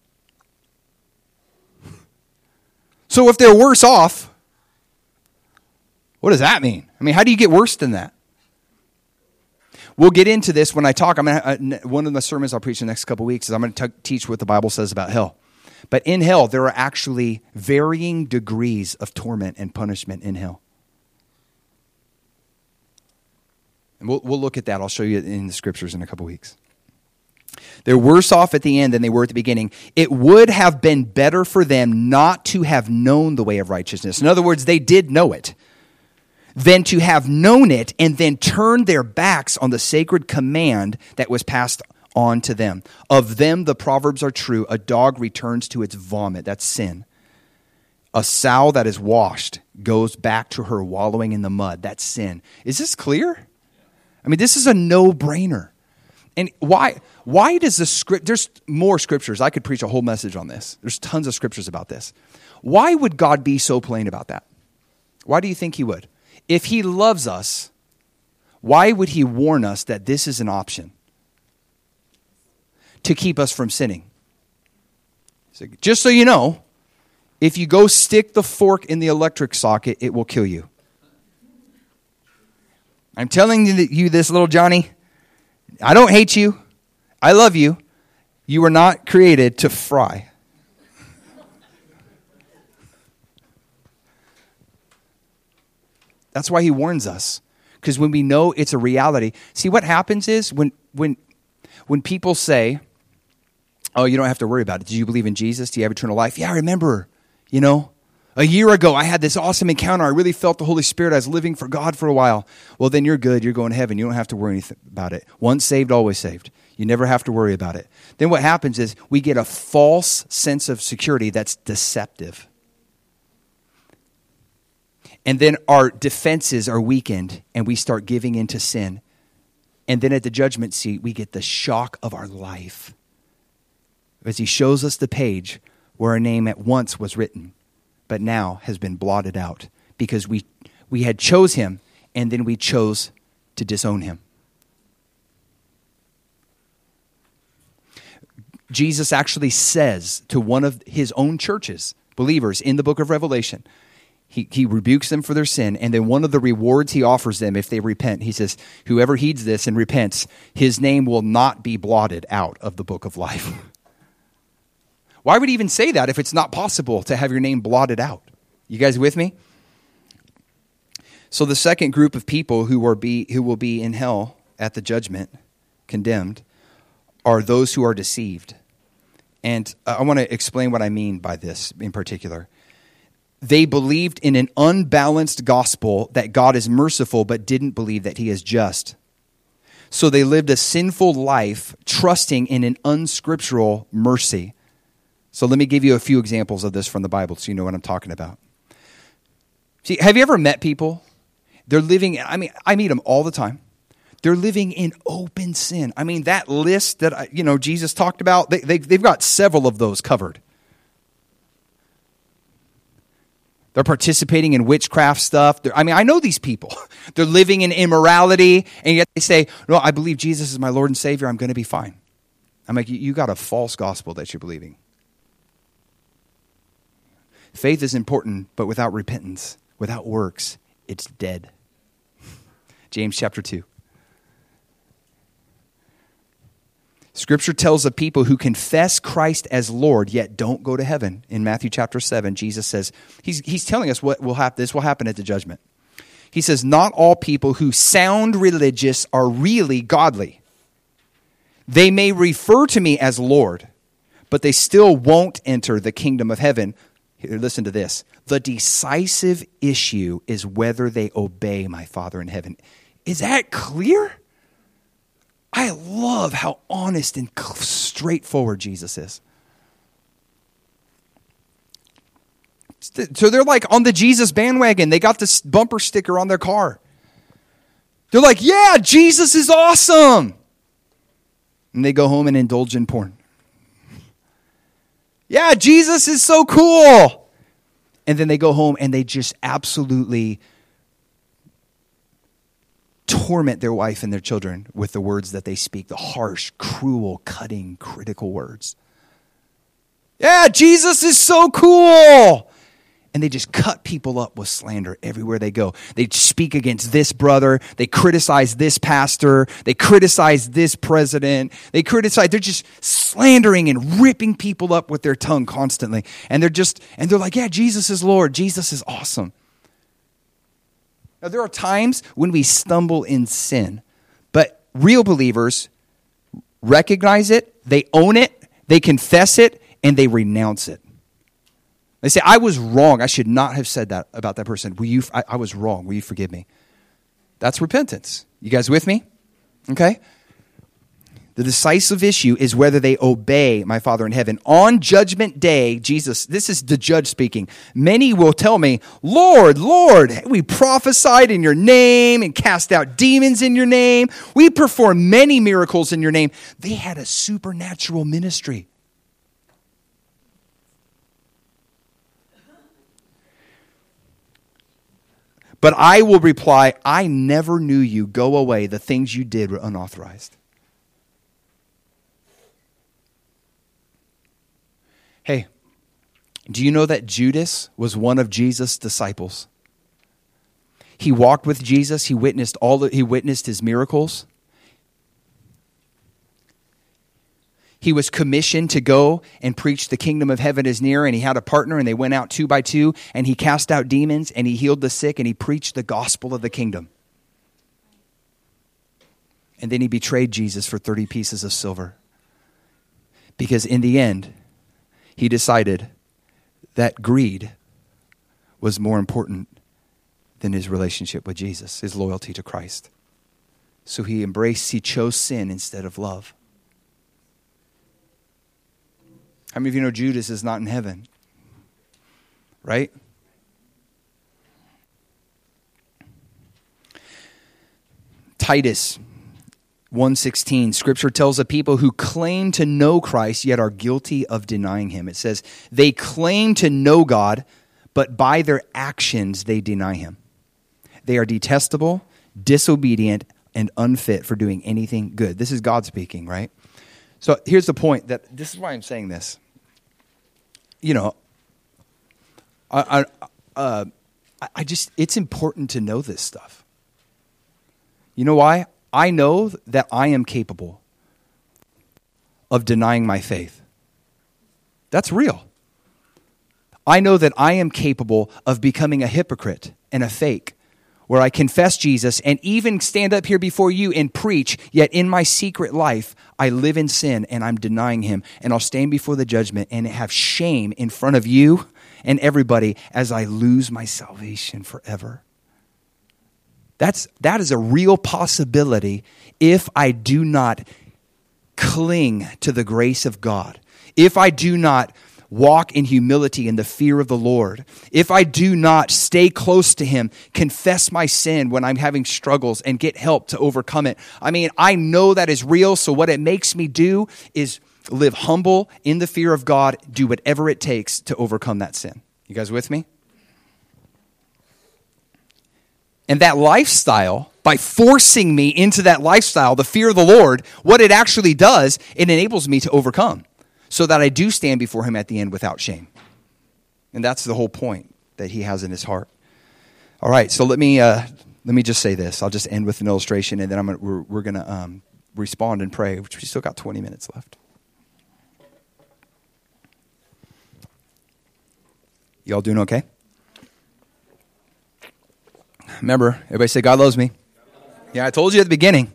So if they're worse off, what does that mean? I mean, how do you get worse than that? We'll get into this when I talk. One of the sermons I'll preach in the next couple of weeks is I'm going to teach what the Bible says about hell. But in hell, there are actually varying degrees of torment and punishment in hell. And we'll look at that. I'll show you in the scriptures in a couple of weeks. They're worse off at the end than they were at the beginning. It would have been better for them not to have known the way of righteousness. In other words, they did know it. Than to have known it and then turned their backs on the sacred command that was passed on to them. Of them, the proverbs are true. A dog returns to its vomit. That's sin. A sow that is washed goes back to her wallowing in the mud. That's sin. Is this clear? I mean, this is a no-brainer. And why does the script, there's more scriptures. I could preach a whole message on this. There's tons of scriptures about this. Why would God be so plain about that? Why do you think he would? If he loves us, why would he warn us that this is an option to keep us from sinning? So, just so you know, if you go stick the fork in the electric socket, it will kill you. I'm telling you this, little Johnny. I don't hate you. I love you. You were not created to fry. That's why he warns us. Because when we know it's a reality. See, what happens is when people say, oh, you don't have to worry about it. Do you believe in Jesus? Do you have eternal life? Yeah, I remember, a year ago I had this awesome encounter. I really felt the Holy Spirit. I was living for God for a while. Well, then you're good. You're going to heaven. You don't have to worry anything about it. Once saved, always saved. You never have to worry about it. Then what happens is we get a false sense of security that's deceptive. And then our defenses are weakened and we start giving into sin. And then at the judgment seat, we get the shock of our life. As he shows us the page where our name at once was written, but now has been blotted out because we had chose him and then we chose to disown him. Jesus actually says to one of his own churches, believers in the book of Revelation, He rebukes them for their sin, and then one of the rewards he offers them if they repent, he says, whoever heeds this and repents, his name will not be blotted out of the book of life. Why would he even say that if it's not possible to have your name blotted out? You guys with me? So the second group of people who will be in hell at the judgment, condemned, are those who are deceived. And I want to explain what I mean by this in particular. They believed in an unbalanced gospel that God is merciful, but didn't believe that he is just. So they lived a sinful life, trusting in an unscriptural mercy. So let me give you a few examples of this from the Bible so you know what I'm talking about. See, have you ever met people? They're living, I meet them all the time. They're living in open sin. I mean, that list that, Jesus talked about, they've got several of those covered. They're participating in witchcraft stuff. I know these people. They're living in immorality, and yet they say, no, I believe Jesus is my Lord and Savior. I'm going to be fine. I'm like, you got a false gospel that you're believing. Faith is important, but without repentance, without works, it's dead. James chapter 2. Scripture tells of people who confess Christ as Lord, yet don't go to heaven. In Matthew chapter 7, Jesus says, he's telling us what will happen. This will happen at the judgment. He says, not all people who sound religious are really godly. They may refer to me as Lord, but they still won't enter the kingdom of heaven. Here, listen to this. The decisive issue is whether they obey my Father in heaven. Is that clear? I love how honest and straightforward Jesus is. So they're like on the Jesus bandwagon. They got this bumper sticker on their car. They're like, yeah, Jesus is awesome. And they go home and indulge in porn. Yeah, Jesus is so cool. And then they go home and they just absolutely torment their wife and their children with the words that they speak, the harsh, cruel, cutting, critical words. Yeah, Jesus is so cool. And they just cut people up with slander everywhere they go. They speak against this brother. They criticize this pastor. They criticize this president. They're just slandering and ripping people up with their tongue constantly. And they're like, yeah, Jesus is Lord. Jesus is awesome. Now, there are times when we stumble in sin, but real believers recognize it, they own it, they confess it, and they renounce it. They say, I was wrong. I should not have said that about that person. I was wrong. Will you forgive me? That's repentance. You guys with me? Okay? The decisive issue is whether they obey my Father in heaven. On judgment day, Jesus, this is the judge speaking, many will tell me, Lord, Lord, we prophesied in your name and cast out demons in your name. We performed many miracles in your name. They had a supernatural ministry. But I will reply, I never knew you. Go away. The things you did were unauthorized. Hey, do you know that Judas was one of Jesus' disciples? He walked with Jesus. He witnessed his miracles. He was commissioned to go and preach the kingdom of heaven is near, and he had a partner, and they went out 2 by 2, and he cast out demons, and he healed the sick, and he preached the gospel of the kingdom. And then he betrayed Jesus for 30 pieces of silver. Because in the end, he decided that greed was more important than his relationship with Jesus, his loyalty to Christ. So he chose sin instead of love. How many of you know Judas is not in heaven? Right? Titus 1:16, Scripture tells of people who claim to know Christ yet are guilty of denying him. It says, they claim to know God, but by their actions they deny him. They are detestable, disobedient, and unfit for doing anything good. This is God speaking, right? So here's the point. This is why I'm saying this. You know, it's important to know this stuff. You know why? I know that I am capable of denying my faith. That's real. I know that I am capable of becoming a hypocrite and a fake, where I confess Jesus and even stand up here before you and preach, yet in my secret life, I live in sin and I'm denying him, and I'll stand before the judgment and have shame in front of you and everybody as I lose my salvation forever. That is a real possibility if I do not cling to the grace of God, if I do not walk in humility and the fear of the Lord, if I do not stay close to him, confess my sin when I'm having struggles and get help to overcome it. I mean, I know that is real, so what it makes me do is live humble in the fear of God, do whatever it takes to overcome that sin. You guys with me? And that lifestyle, by forcing me into that lifestyle, the fear of the Lord, what it actually does, it enables me to overcome so that I do stand before him at the end without shame. And that's the whole point that he has in his heart. All right, so let me just say this. I'll just end with an illustration, and then we're going to respond and pray, which we still got 20 minutes left. Y'all doing okay? Remember, everybody say, God loves me. Yeah, I told you at the beginning.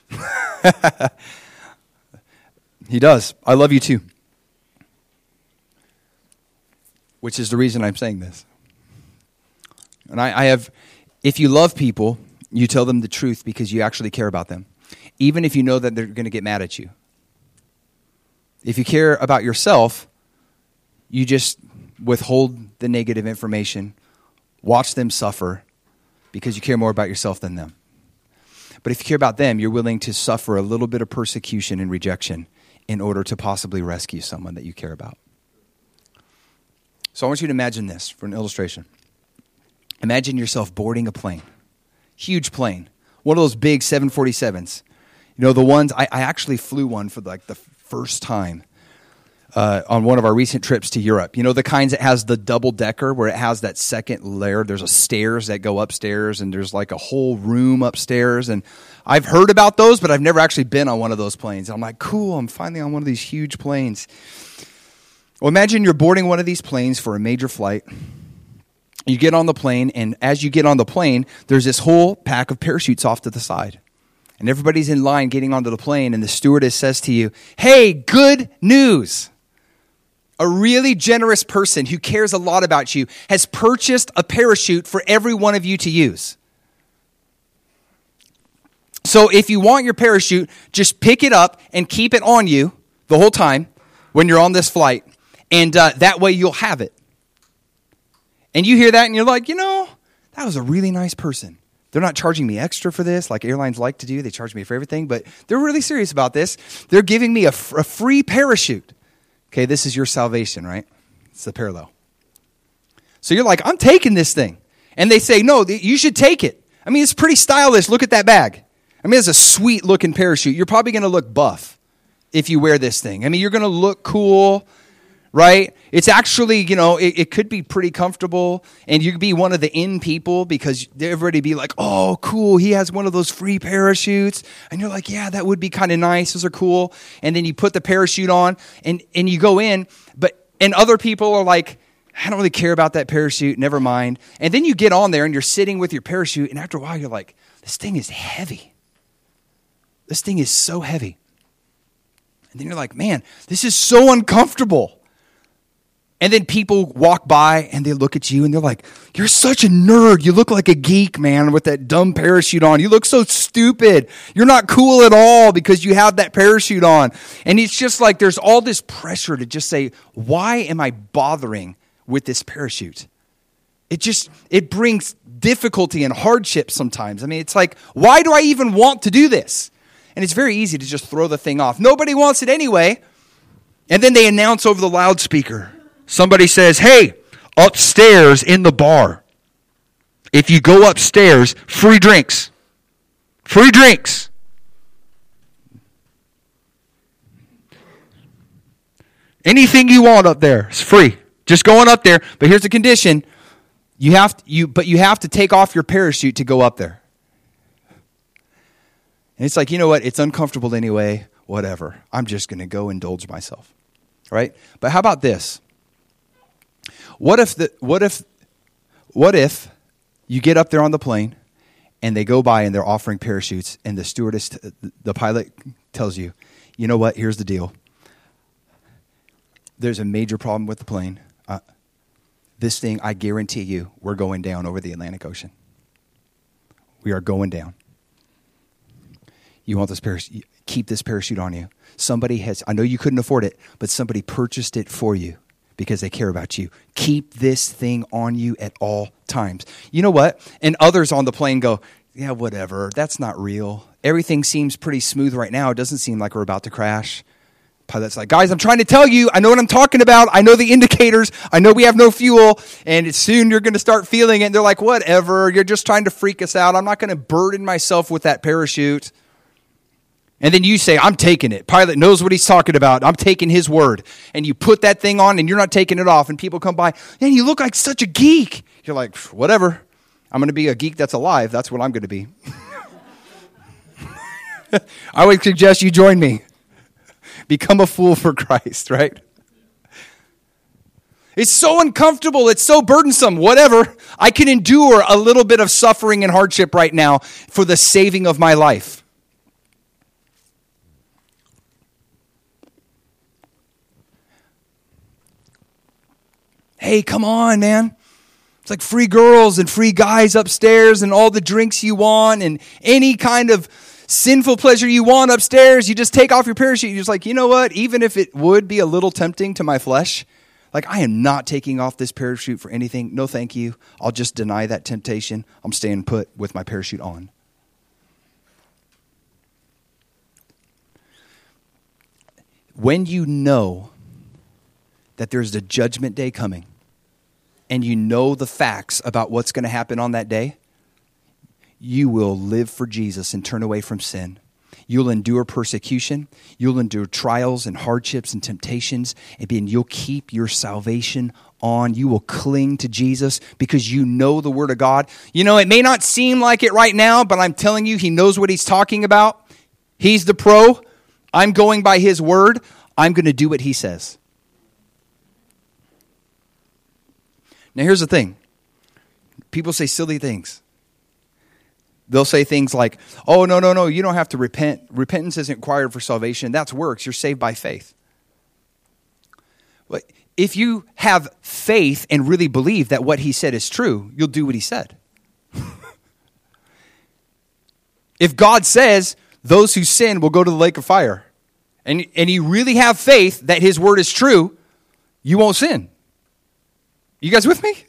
He does. I love you too. Which is the reason I'm saying this. And I have, if you love people, you tell them the truth because you actually care about them. Even if you know that they're going to get mad at you. If you care about yourself, you just withhold the negative information, watch them suffer because you care more about yourself than them. But if you care about them, you're willing to suffer a little bit of persecution and rejection in order to possibly rescue someone that you care about. So I want you to imagine this for an illustration. Imagine yourself boarding a plane, huge plane, one of those big 747s. You know, the ones, I actually flew one for like the first time on one of our recent trips to Europe. You know, the kinds that has the double decker where it has that second layer. There's a stairs that go upstairs and there's like a whole room upstairs. And I've heard about those, but I've never actually been on one of those planes. I'm like, cool, I'm finally on one of these huge planes. Well, imagine you're boarding one of these planes for a major flight. You get on the plane, and as you get on the plane, there's this whole pack of parachutes off to the side. And everybody's in line getting onto the plane, and the stewardess says to you, hey, good news. A really generous person who cares a lot about you has purchased a parachute for every one of you to use. So if you want your parachute, just pick it up and keep it on you the whole time when you're on this flight. And that way you'll have it. And you hear that and you're like, you know, that was a really nice person. They're not charging me extra for this like airlines like to do. They charge me for everything, but they're really serious about this. They're giving me a free parachute. Okay, this is your salvation, right? It's the parallel. So you're like, I'm taking this thing. And they say, no, you should take it. I mean, it's pretty stylish. Look at that bag. I mean, it's a sweet looking parachute. You're probably going to look buff if you wear this thing. I mean, you're going to look cool, right? It's actually, you know, it could be pretty comfortable, and you could be one of the in people because everybody be like, oh, cool, he has one of those free parachutes. And you're like, yeah, that would be kind of nice. Those are cool. And then you put the parachute on, and you go in, and other people are like, I don't really care about that parachute, never mind. And then you get on there, and you're sitting with your parachute, and after a while, you're like, this thing is heavy. This thing is so heavy. And then you're like, man, this is so uncomfortable. And then people walk by and they look at you and they're like, you're such a nerd. You look like a geek, man, with that dumb parachute on. You look so stupid. You're not cool at all because you have that parachute on. And it's just like there's all this pressure to just say, why am I bothering with this parachute? It brings difficulty and hardship sometimes. I mean, it's like, why do I even want to do this? And it's very easy to just throw the thing off. Nobody wants it anyway. And then they announce over the loudspeaker. Somebody says, hey, upstairs in the bar, if you go upstairs, free drinks. Free drinks. Anything you want up there is free. Just going up there. But here's the condition. You have to take off your parachute to go up there. And it's like, you know what? It's uncomfortable anyway. Whatever. I'm just going to go indulge myself. Right? But how about this? What if you get up there on the plane and they go by and they're offering parachutes and the stewardess, the pilot tells you, you know what? Here's the deal. There's a major problem with the plane. This thing, I guarantee you, we're going down over the Atlantic Ocean. We are going down. You want this parachute? Keep this parachute on you. Somebody has, I know you couldn't afford it, but somebody purchased it for you because they care about you. Keep this thing on you at all times. You know what? And others on the plane go, yeah, whatever. That's not real. Everything seems pretty smooth right now. It doesn't seem like we're about to crash. Pilot's like, guys, I'm trying to tell you. I know what I'm talking about. I know the indicators. I know we have no fuel. And soon you're going to start feeling it. And they're like, whatever. You're just trying to freak us out. I'm not going to burden myself with that parachute. And then you say, I'm taking it. Pilot knows what he's talking about. I'm taking his word. And you put that thing on and you're not taking it off. And people come by, man, you look like such a geek. You're like, whatever. I'm going to be a geek that's alive. That's what I'm going to be. I would suggest you join me. Become a fool for Christ, right? It's so uncomfortable. It's so burdensome. Whatever. I can endure a little bit of suffering and hardship right now for the saving of my life. Hey, come on, man. It's like free girls and free guys upstairs and all the drinks you want and any kind of sinful pleasure you want upstairs. You just take off your parachute. You're just like, you know what? Even if it would be a little tempting to my flesh, like I am not taking off this parachute for anything. No, thank you. I'll just deny that temptation. I'm staying put with my parachute on. When you know that there's a judgment day coming, and you know the facts about what's going to happen on that day, you will live for Jesus and turn away from sin. You'll endure persecution. You'll endure trials and hardships and temptations. And you'll keep your salvation on. You will cling to Jesus because you know the Word of God. You know, it may not seem like it right now, but I'm telling you, He knows what He's talking about. He's the pro. I'm going by His Word. I'm going to do what He says. Now, here's the thing. People say silly things. They'll say things like, oh, no, you don't have to repent. Repentance isn't required for salvation. That's works. You're saved by faith. But if you have faith and really believe that what He said is true, you'll do what He said. If God says those who sin will go to the lake of fire, and you really have faith that His word is true, you won't sin. You guys with me?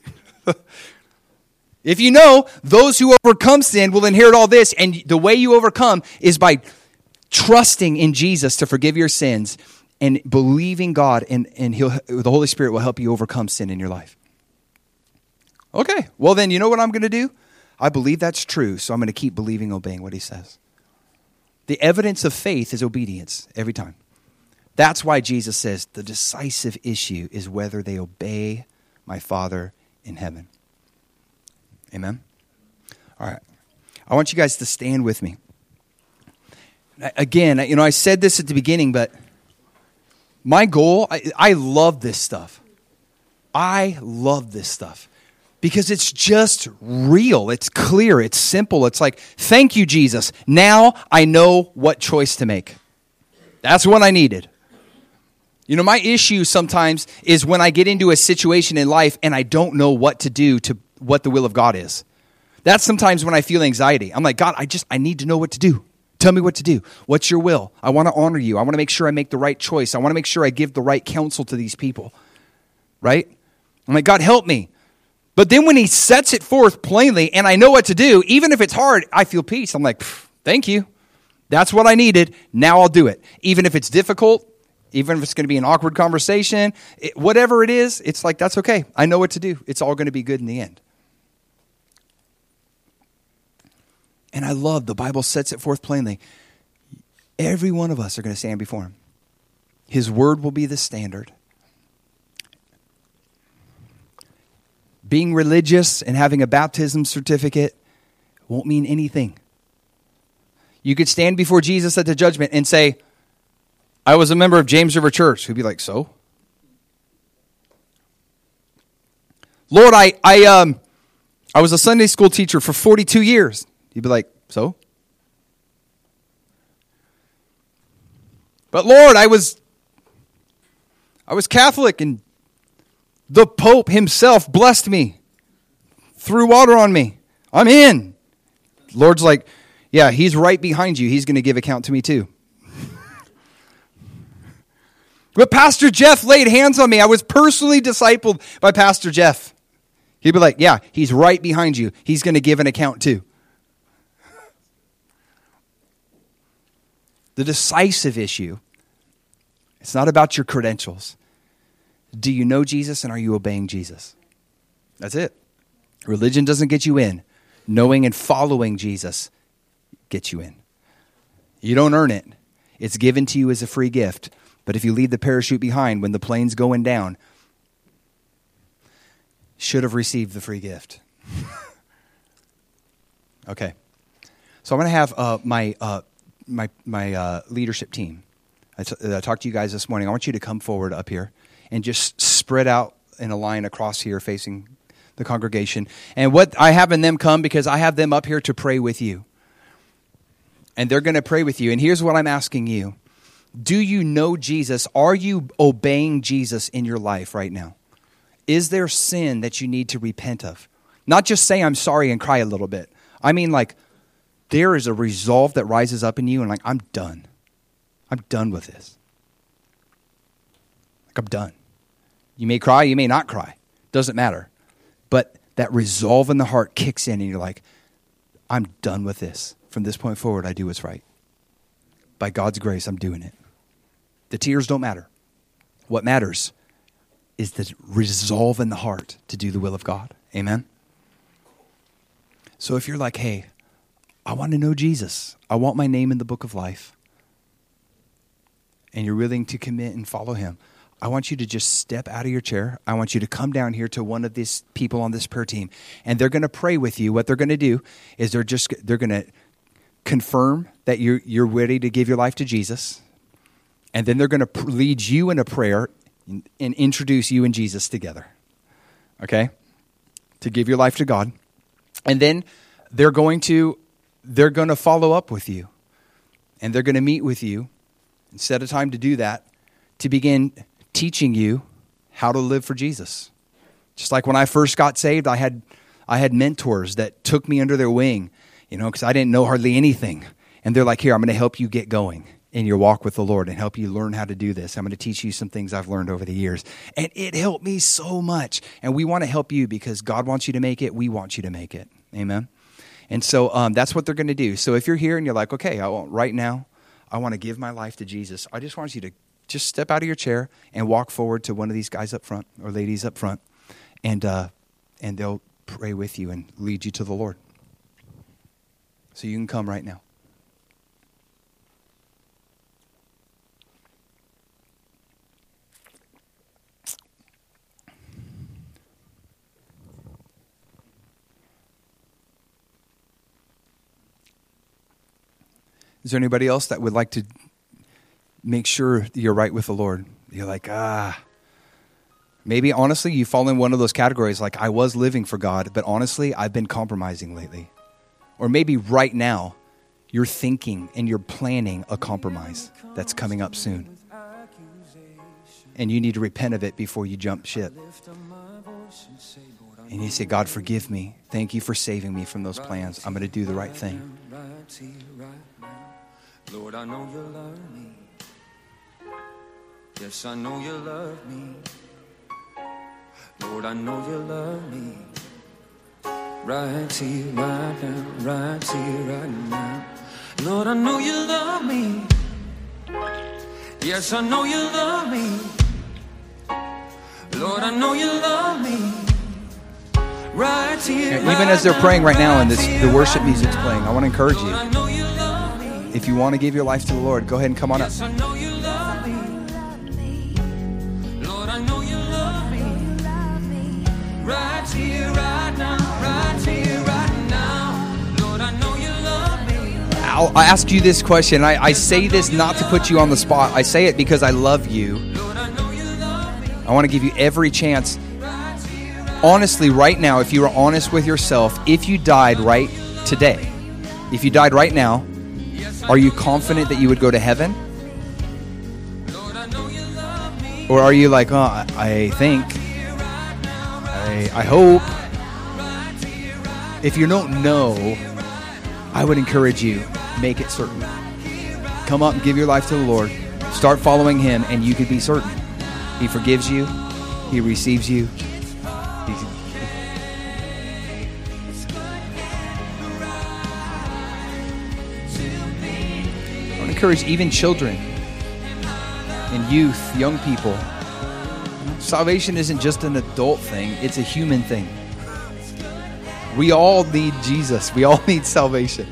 If you know those who overcome sin will inherit all this, and the way you overcome is by trusting in Jesus to forgive your sins and believing God, and the Holy Spirit will help you overcome sin in your life. Okay, well then, you know what I'm going to do? I believe that's true, so I'm going to keep believing, obeying what He says. The evidence of faith is obedience every time. That's why Jesus says the decisive issue is whether they obey my Father in heaven. Amen? All right. I want you guys to stand with me. Again, I said this at the beginning, but my goal, I love this stuff. I love this stuff because it's just real. It's clear. It's simple. It's like, thank you, Jesus. Now I know what choice to make. That's what I needed. You know, my issue sometimes is when I get into a situation in life and I don't know what to do to what the will of God is. That's sometimes when I feel anxiety. I'm like, God, I need to know what to do. Tell me what to do. What's your will? I want to honor you. I want to make sure I make the right choice. I want to make sure I give the right counsel to these people. Right? I'm like, God, help me. But then when He sets it forth plainly and I know what to do, even if it's hard, I feel peace. I'm like, thank you. That's what I needed. Now I'll do it. Even if it's difficult, even if it's going to be an awkward conversation, whatever it is, it's like, that's okay. I know what to do. It's all going to be good in the end. And I love the Bible sets it forth plainly. Every one of us are going to stand before Him. His word will be the standard. Being religious and having a baptism certificate won't mean anything. You could stand before Jesus at the judgment and say, I was a member of James River Church. He'd be like, so? Lord, I was a Sunday school teacher for 42 years. He'd be like, so? But Lord, I was Catholic and the Pope himself blessed me, threw water on me. I'm in. Lord's like, yeah, He's right behind you. He's going to give account to me too. But Pastor Jeff laid hands on me. I was personally discipled by Pastor Jeff. He'd be like, yeah, He's right behind you. He's going to give an account too. The decisive issue, it's not about your credentials. Do you know Jesus and are you obeying Jesus? That's it. Religion doesn't get you in. Knowing and following Jesus gets you in. You don't earn it. It's given to you as a free gift. But if you leave the parachute behind when the plane's going down, should have received the free gift. Okay. So I'm going to have my leadership team. I talked to you guys this morning. I want you to come forward up here and just spread out in a line across here facing the congregation. And what I have in them come because I have them up here to pray with you. And they're going to pray with you. And here's what I'm asking you. Do you know Jesus? Are you obeying Jesus in your life right now? Is there sin that you need to repent of? Not just say I'm sorry and cry a little bit. I mean, like, there is a resolve that rises up in you and like, I'm done. I'm done with this. Like, I'm done. You may cry, you may not cry. Doesn't matter. But that resolve in the heart kicks in and you're like, I'm done with this. From this point forward, I do what's right. By God's grace, I'm doing it. The tears don't matter. What matters is the resolve in the heart to do the will of God. Amen? So if you're like, hey, I want to know Jesus. I want my name in the book of life. And you're willing to commit and follow him. I want you to just step out of your chair. I want you to come down here to one of these people on this prayer team. And they're going to pray with you. What they're going to do is they're going to confirm that you're ready to give your life to Jesus. And then they're going to lead you in a prayer and introduce you and Jesus together. Okay? To give your life to God. And then they're going to follow up with you. And they're going to meet with you and set a time to do that, to begin teaching you how to live for Jesus. Just like when I first got saved, I had mentors that took me under their wing, because I didn't know hardly anything. And they're like, here, I'm going to help you get going in your walk with the Lord and help you learn how to do this. I'm going to teach you some things I've learned over the years. And it helped me so much. And we want to help you because God wants you to make it. We want you to make it. Amen. And so that's what they're going to do. So if you're here and you're like, okay, right now, I want to give my life to Jesus. I just want you to just step out of your chair and walk forward to one of these guys up front or ladies up front. And they'll pray with you and lead you to the Lord. So you can come right now. Is there anybody else that would like to make sure you're right with the Lord? You're like, maybe honestly you fall in one of those categories like I was living for God, but honestly I've been compromising lately. Or maybe right now you're thinking and you're planning a compromise that's coming up soon. And you need to repent of it before you jump ship. And you say, God, forgive me. Thank you for saving me from those plans. I'm going to do the right thing. Lord, I know you love me. Yes, I know you love me. Lord, I know you love me. Right here, right now, right here, right now. Lord, I know you love me. Yes, I know you love me. Lord, I know you love me. Right here, even as they're praying right now and the worship music's playing, I want to encourage you. If you want to give your life to the Lord, go ahead and come on up. Yes, I know you love me. Lord, I know you love me. Right here, right now, right here, right now. Lord, I know you love me. I'll ask you this question. I say this not to put you on the spot. I say it because I love you. Lord, I know you love me. I want to give you every chance. Honestly, right now, if you were honest with yourself, if you died right today, if you died right now, are you confident that you would go to heaven? Or are you like, I think, I hope? If you don't know, I would encourage you, make it certain. Come up and give your life to the Lord. Start following him and you could be certain. He forgives you. He receives you. Encourage even children and youth, young people. Salvation isn't just an adult thing, it's a human thing. We all need Jesus. We all need salvation.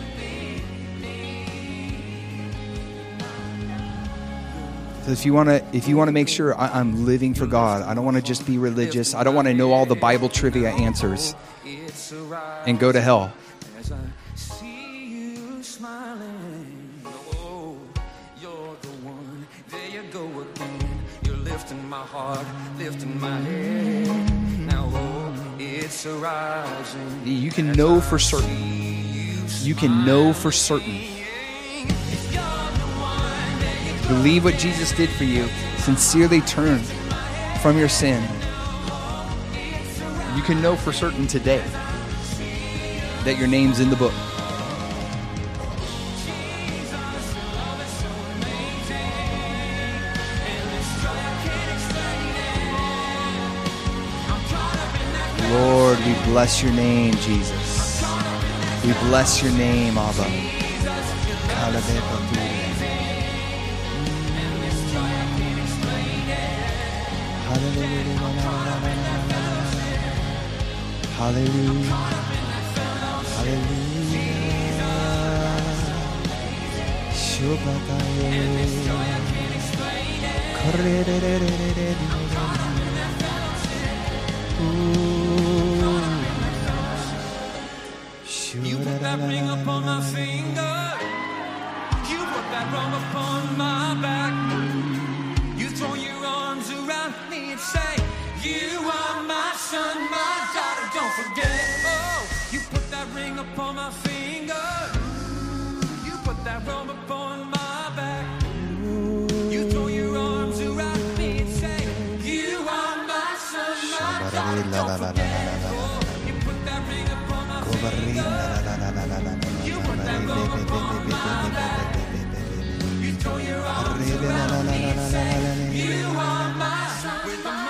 So if you want to make sure I'm living for God, I don't want to just be religious. I don't want to know all the Bible trivia answers and go to hell. lifting my heart, lifting my head. Now, oh, it's arising. You can know for certain. You can know for certain. Believe what Jesus did for you. Sincerely turn from your sin. You can know for certain today that your name's in the book. Lord, we bless your name, Jesus. We bless your name, Abba. Hallelujah. You put that ring upon my finger. You put that ring upon my back. You throw your arms around me and say, you are my son, my daughter, don't forget. Oh, you put that ring upon my finger. You put that ring upon my back. You throw your arms around me and say, you are my son, my daughter, don't forget. Oh, you put that ring upon my finger. You put that ring upon my back. You throw your arms around me and say, you are my son, with the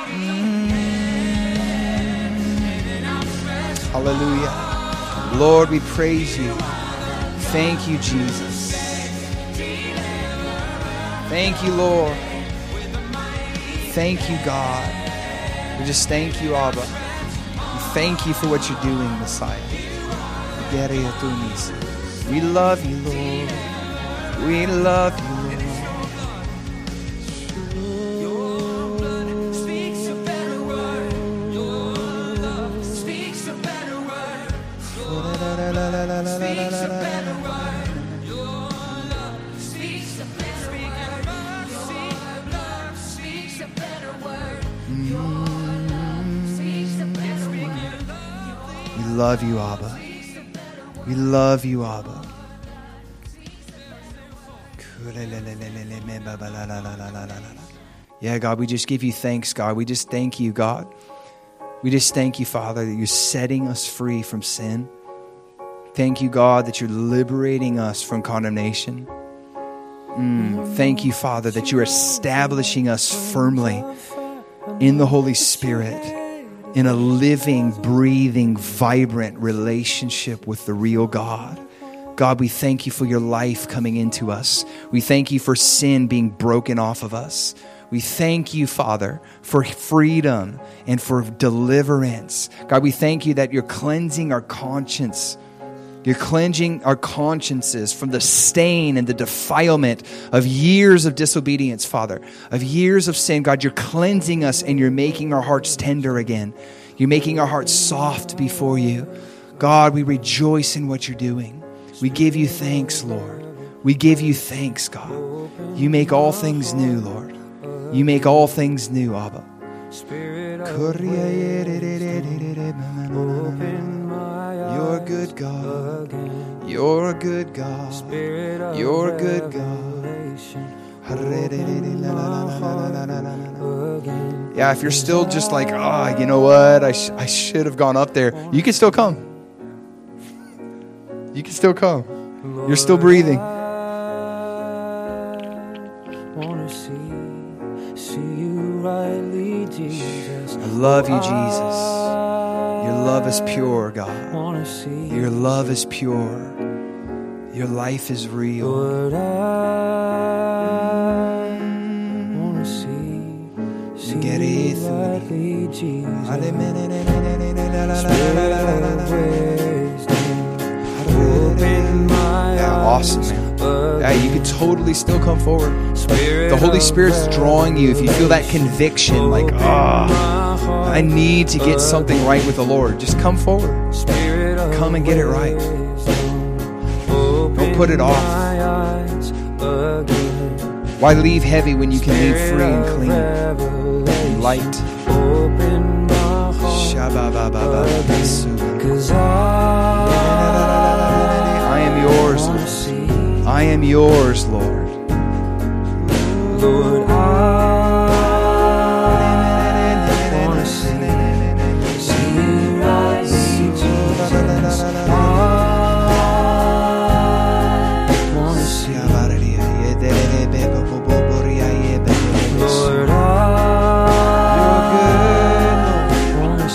Hallelujah. Lord, we praise you. Thank you, Jesus. Thank you, Lord. Thank you, God. We just thank you, Abba. We thank you for what you're doing, Messiah. We love you, Lord. We love you, Lord. We love you, Abba. We love you, Abba. Yeah, God, we just give you thanks, God. We just thank you, God. We just thank you, Father, that you're setting us free from sin. Thank you, God, that you're liberating us from condemnation. Thank you, Father, that you're establishing us firmly in the Holy Spirit, in a living, breathing, vibrant relationship with the real God. God, we thank you for your life coming into us. We thank you for sin being broken off of us. We thank you, Father, for freedom and for deliverance. God, we thank you that you're cleansing our conscience. You're cleansing our consciences from the stain and the defilement of years of disobedience, Father, of years of sin. God, you're cleansing us and you're making our hearts tender again. You're making our hearts soft before you. God, we rejoice in what you're doing. We give you thanks, Lord. We give you thanks, God. You make all things new, Lord. You make all things new, Abba. You're a good God. You're a good God. You're a good God. Yeah, if you're still just like, you know what? I should have gone up there. You can still come. You can still come. You're still breathing. I love you, Jesus. Your love is pure, God. Your love is pure. Your life is real. Lord, I want to see you like Jesus. Open my eyes. Awesome, man. Yeah, you can totally still come forward. The Holy Spirit's drawing you. If you feel that conviction, like, I need to get something right with the Lord, just come forward. Come and get it right. Don't put it off. Why leave heavy when you can leave free and clean and light? Open my heart, 'cause I am yours, wanna Lord. see, I am yours, Lord. Lord, I wanna see you rise, Jesus. I wanna see, Lord, I wanna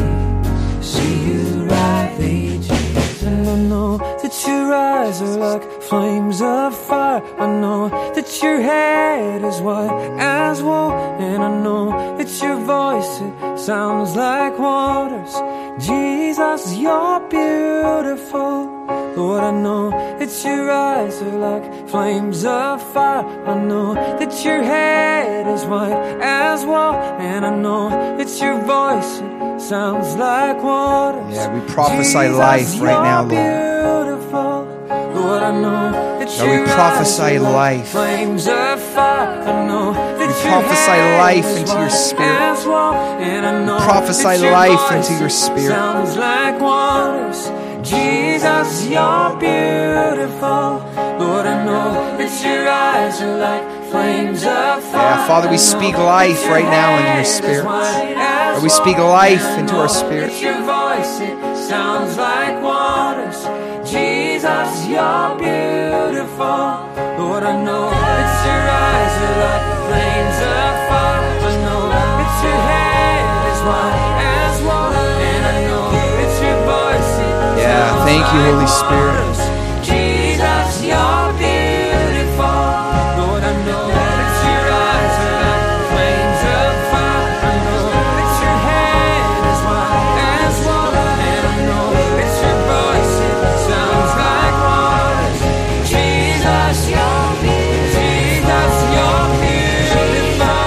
see you rightly, Jesus. And I know that your eyes are like flames of fire. I know that your head is white as wool, and I know that your voice, it sounds like waters. Jesus, you're beautiful. Lord, I know that your eyes are like flames of fire. I know that your head is white as wool, and I know that your voice, it sounds like waters. Yeah, we prophesy life right now, Lord. Beautiful. Lord, I know that God, we your prophesy eyes are like life. flames of fire. I know that We your prophesy head life is into your white spirit. as wool, and I know prophesy that your life voice, into your it spirit. sounds like waters. Jesus, you're beautiful. Lord, I know that your eyes are like flames of fire. Yeah, Father, we speak life right now into your spirit. Lord, we speak life into our spirit. Your voice, it sounds like waters. Jesus, you're beautiful. Lord, I know that your eyes are like flames of fire. I know that your head is white as wool, and I know that your voice, it Yeah, sounds thank you, like Holy Spirit. waters. Jesus, you're beautiful. Lord, I know that your eyes are like flames of fire. I know that your head is white as wool, and I know that your voice, it sounds like waters. Jesus, you're beautiful. Jesus, you're beautiful.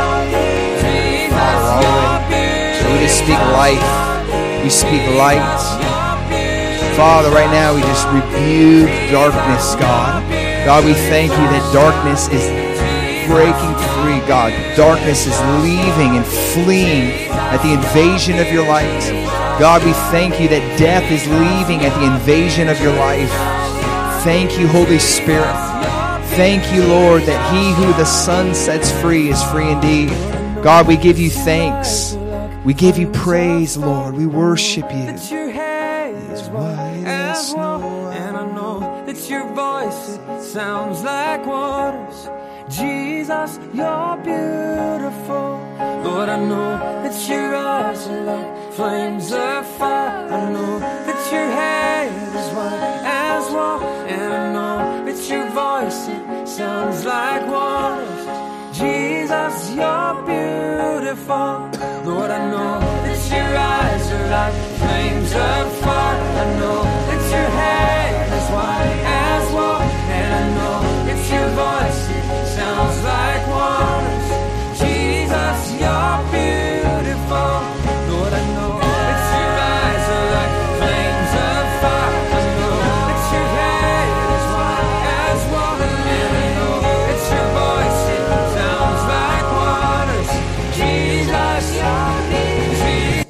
Jesus, you're beautiful. So we just speak life. We speak light. Father, right now we just rebuke darkness, God. God, we thank you that darkness is breaking free, God. Darkness is leaving and fleeing at the invasion of your light. God, we thank you that death is leaving at the invasion of your life. Thank you, Holy Spirit. Thank you, Lord, that he who the Son sets free is free indeed. God, we give you thanks. We give you praise, Lord. We worship you. That your head is white as wool, and I know that your voice, it sounds like waters. Jesus, you're beautiful. Lord, I know that your eyes are like flames of fire. I know that your head is white as wool, and I know that your voice, it sounds like waters. Jesus, you're beautiful. Lord, I know that your eyes are like flames of fire. I know that your head is white as wool, and I know that your voice, it sounds like waters. Jesus, you're beautiful. Lord, I know that your eyes are like flames of fire. I know that your head is white as wool, and I know that your voice, it sounds like waters. Jesus, you're beautiful.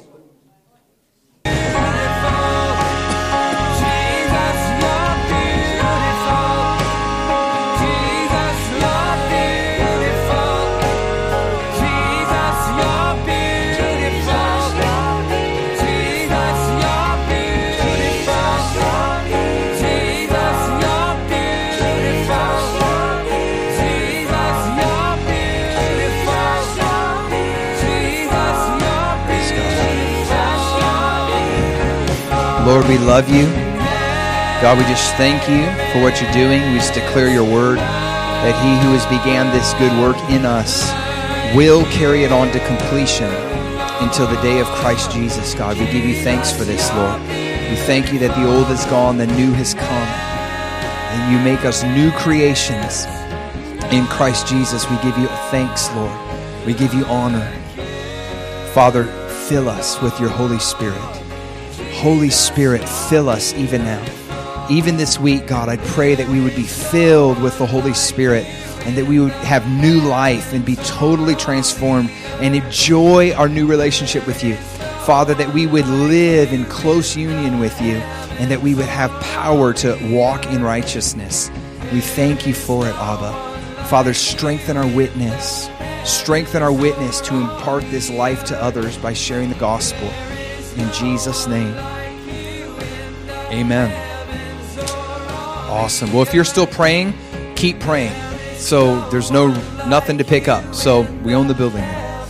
Jesus, you're beautiful. Jesus, you're beautiful. Jesus, you're beautiful. Jesus, you're beautiful. Jesus, you're beautiful. Jesus, you're beautiful. Lord, we love you. God, we just thank you for what you're doing. We just declare your word that he who has began this good work in us will carry it on to completion until the day of Christ Jesus, God. We give you thanks for this, Lord. We thank you that the old is gone, the new has come, and you make us new creations in Christ Jesus. We give you thanks, Lord. We give you honor. Father, fill us with your Holy Spirit. Holy Spirit, fill us even now. Even this week, God, I pray that we would be filled with the Holy Spirit and that we would have new life and be totally transformed and enjoy our new relationship with you. Father, that we would live in close union with you and that we would have power to walk in righteousness. We thank you for it, Abba. Father, strengthen our witness. Strengthen our witness to impart this life to others by sharing the gospel. In Jesus' name, amen. Awesome. Well, if you're still praying, keep praying. So there's nothing to pick up. So we own the building now.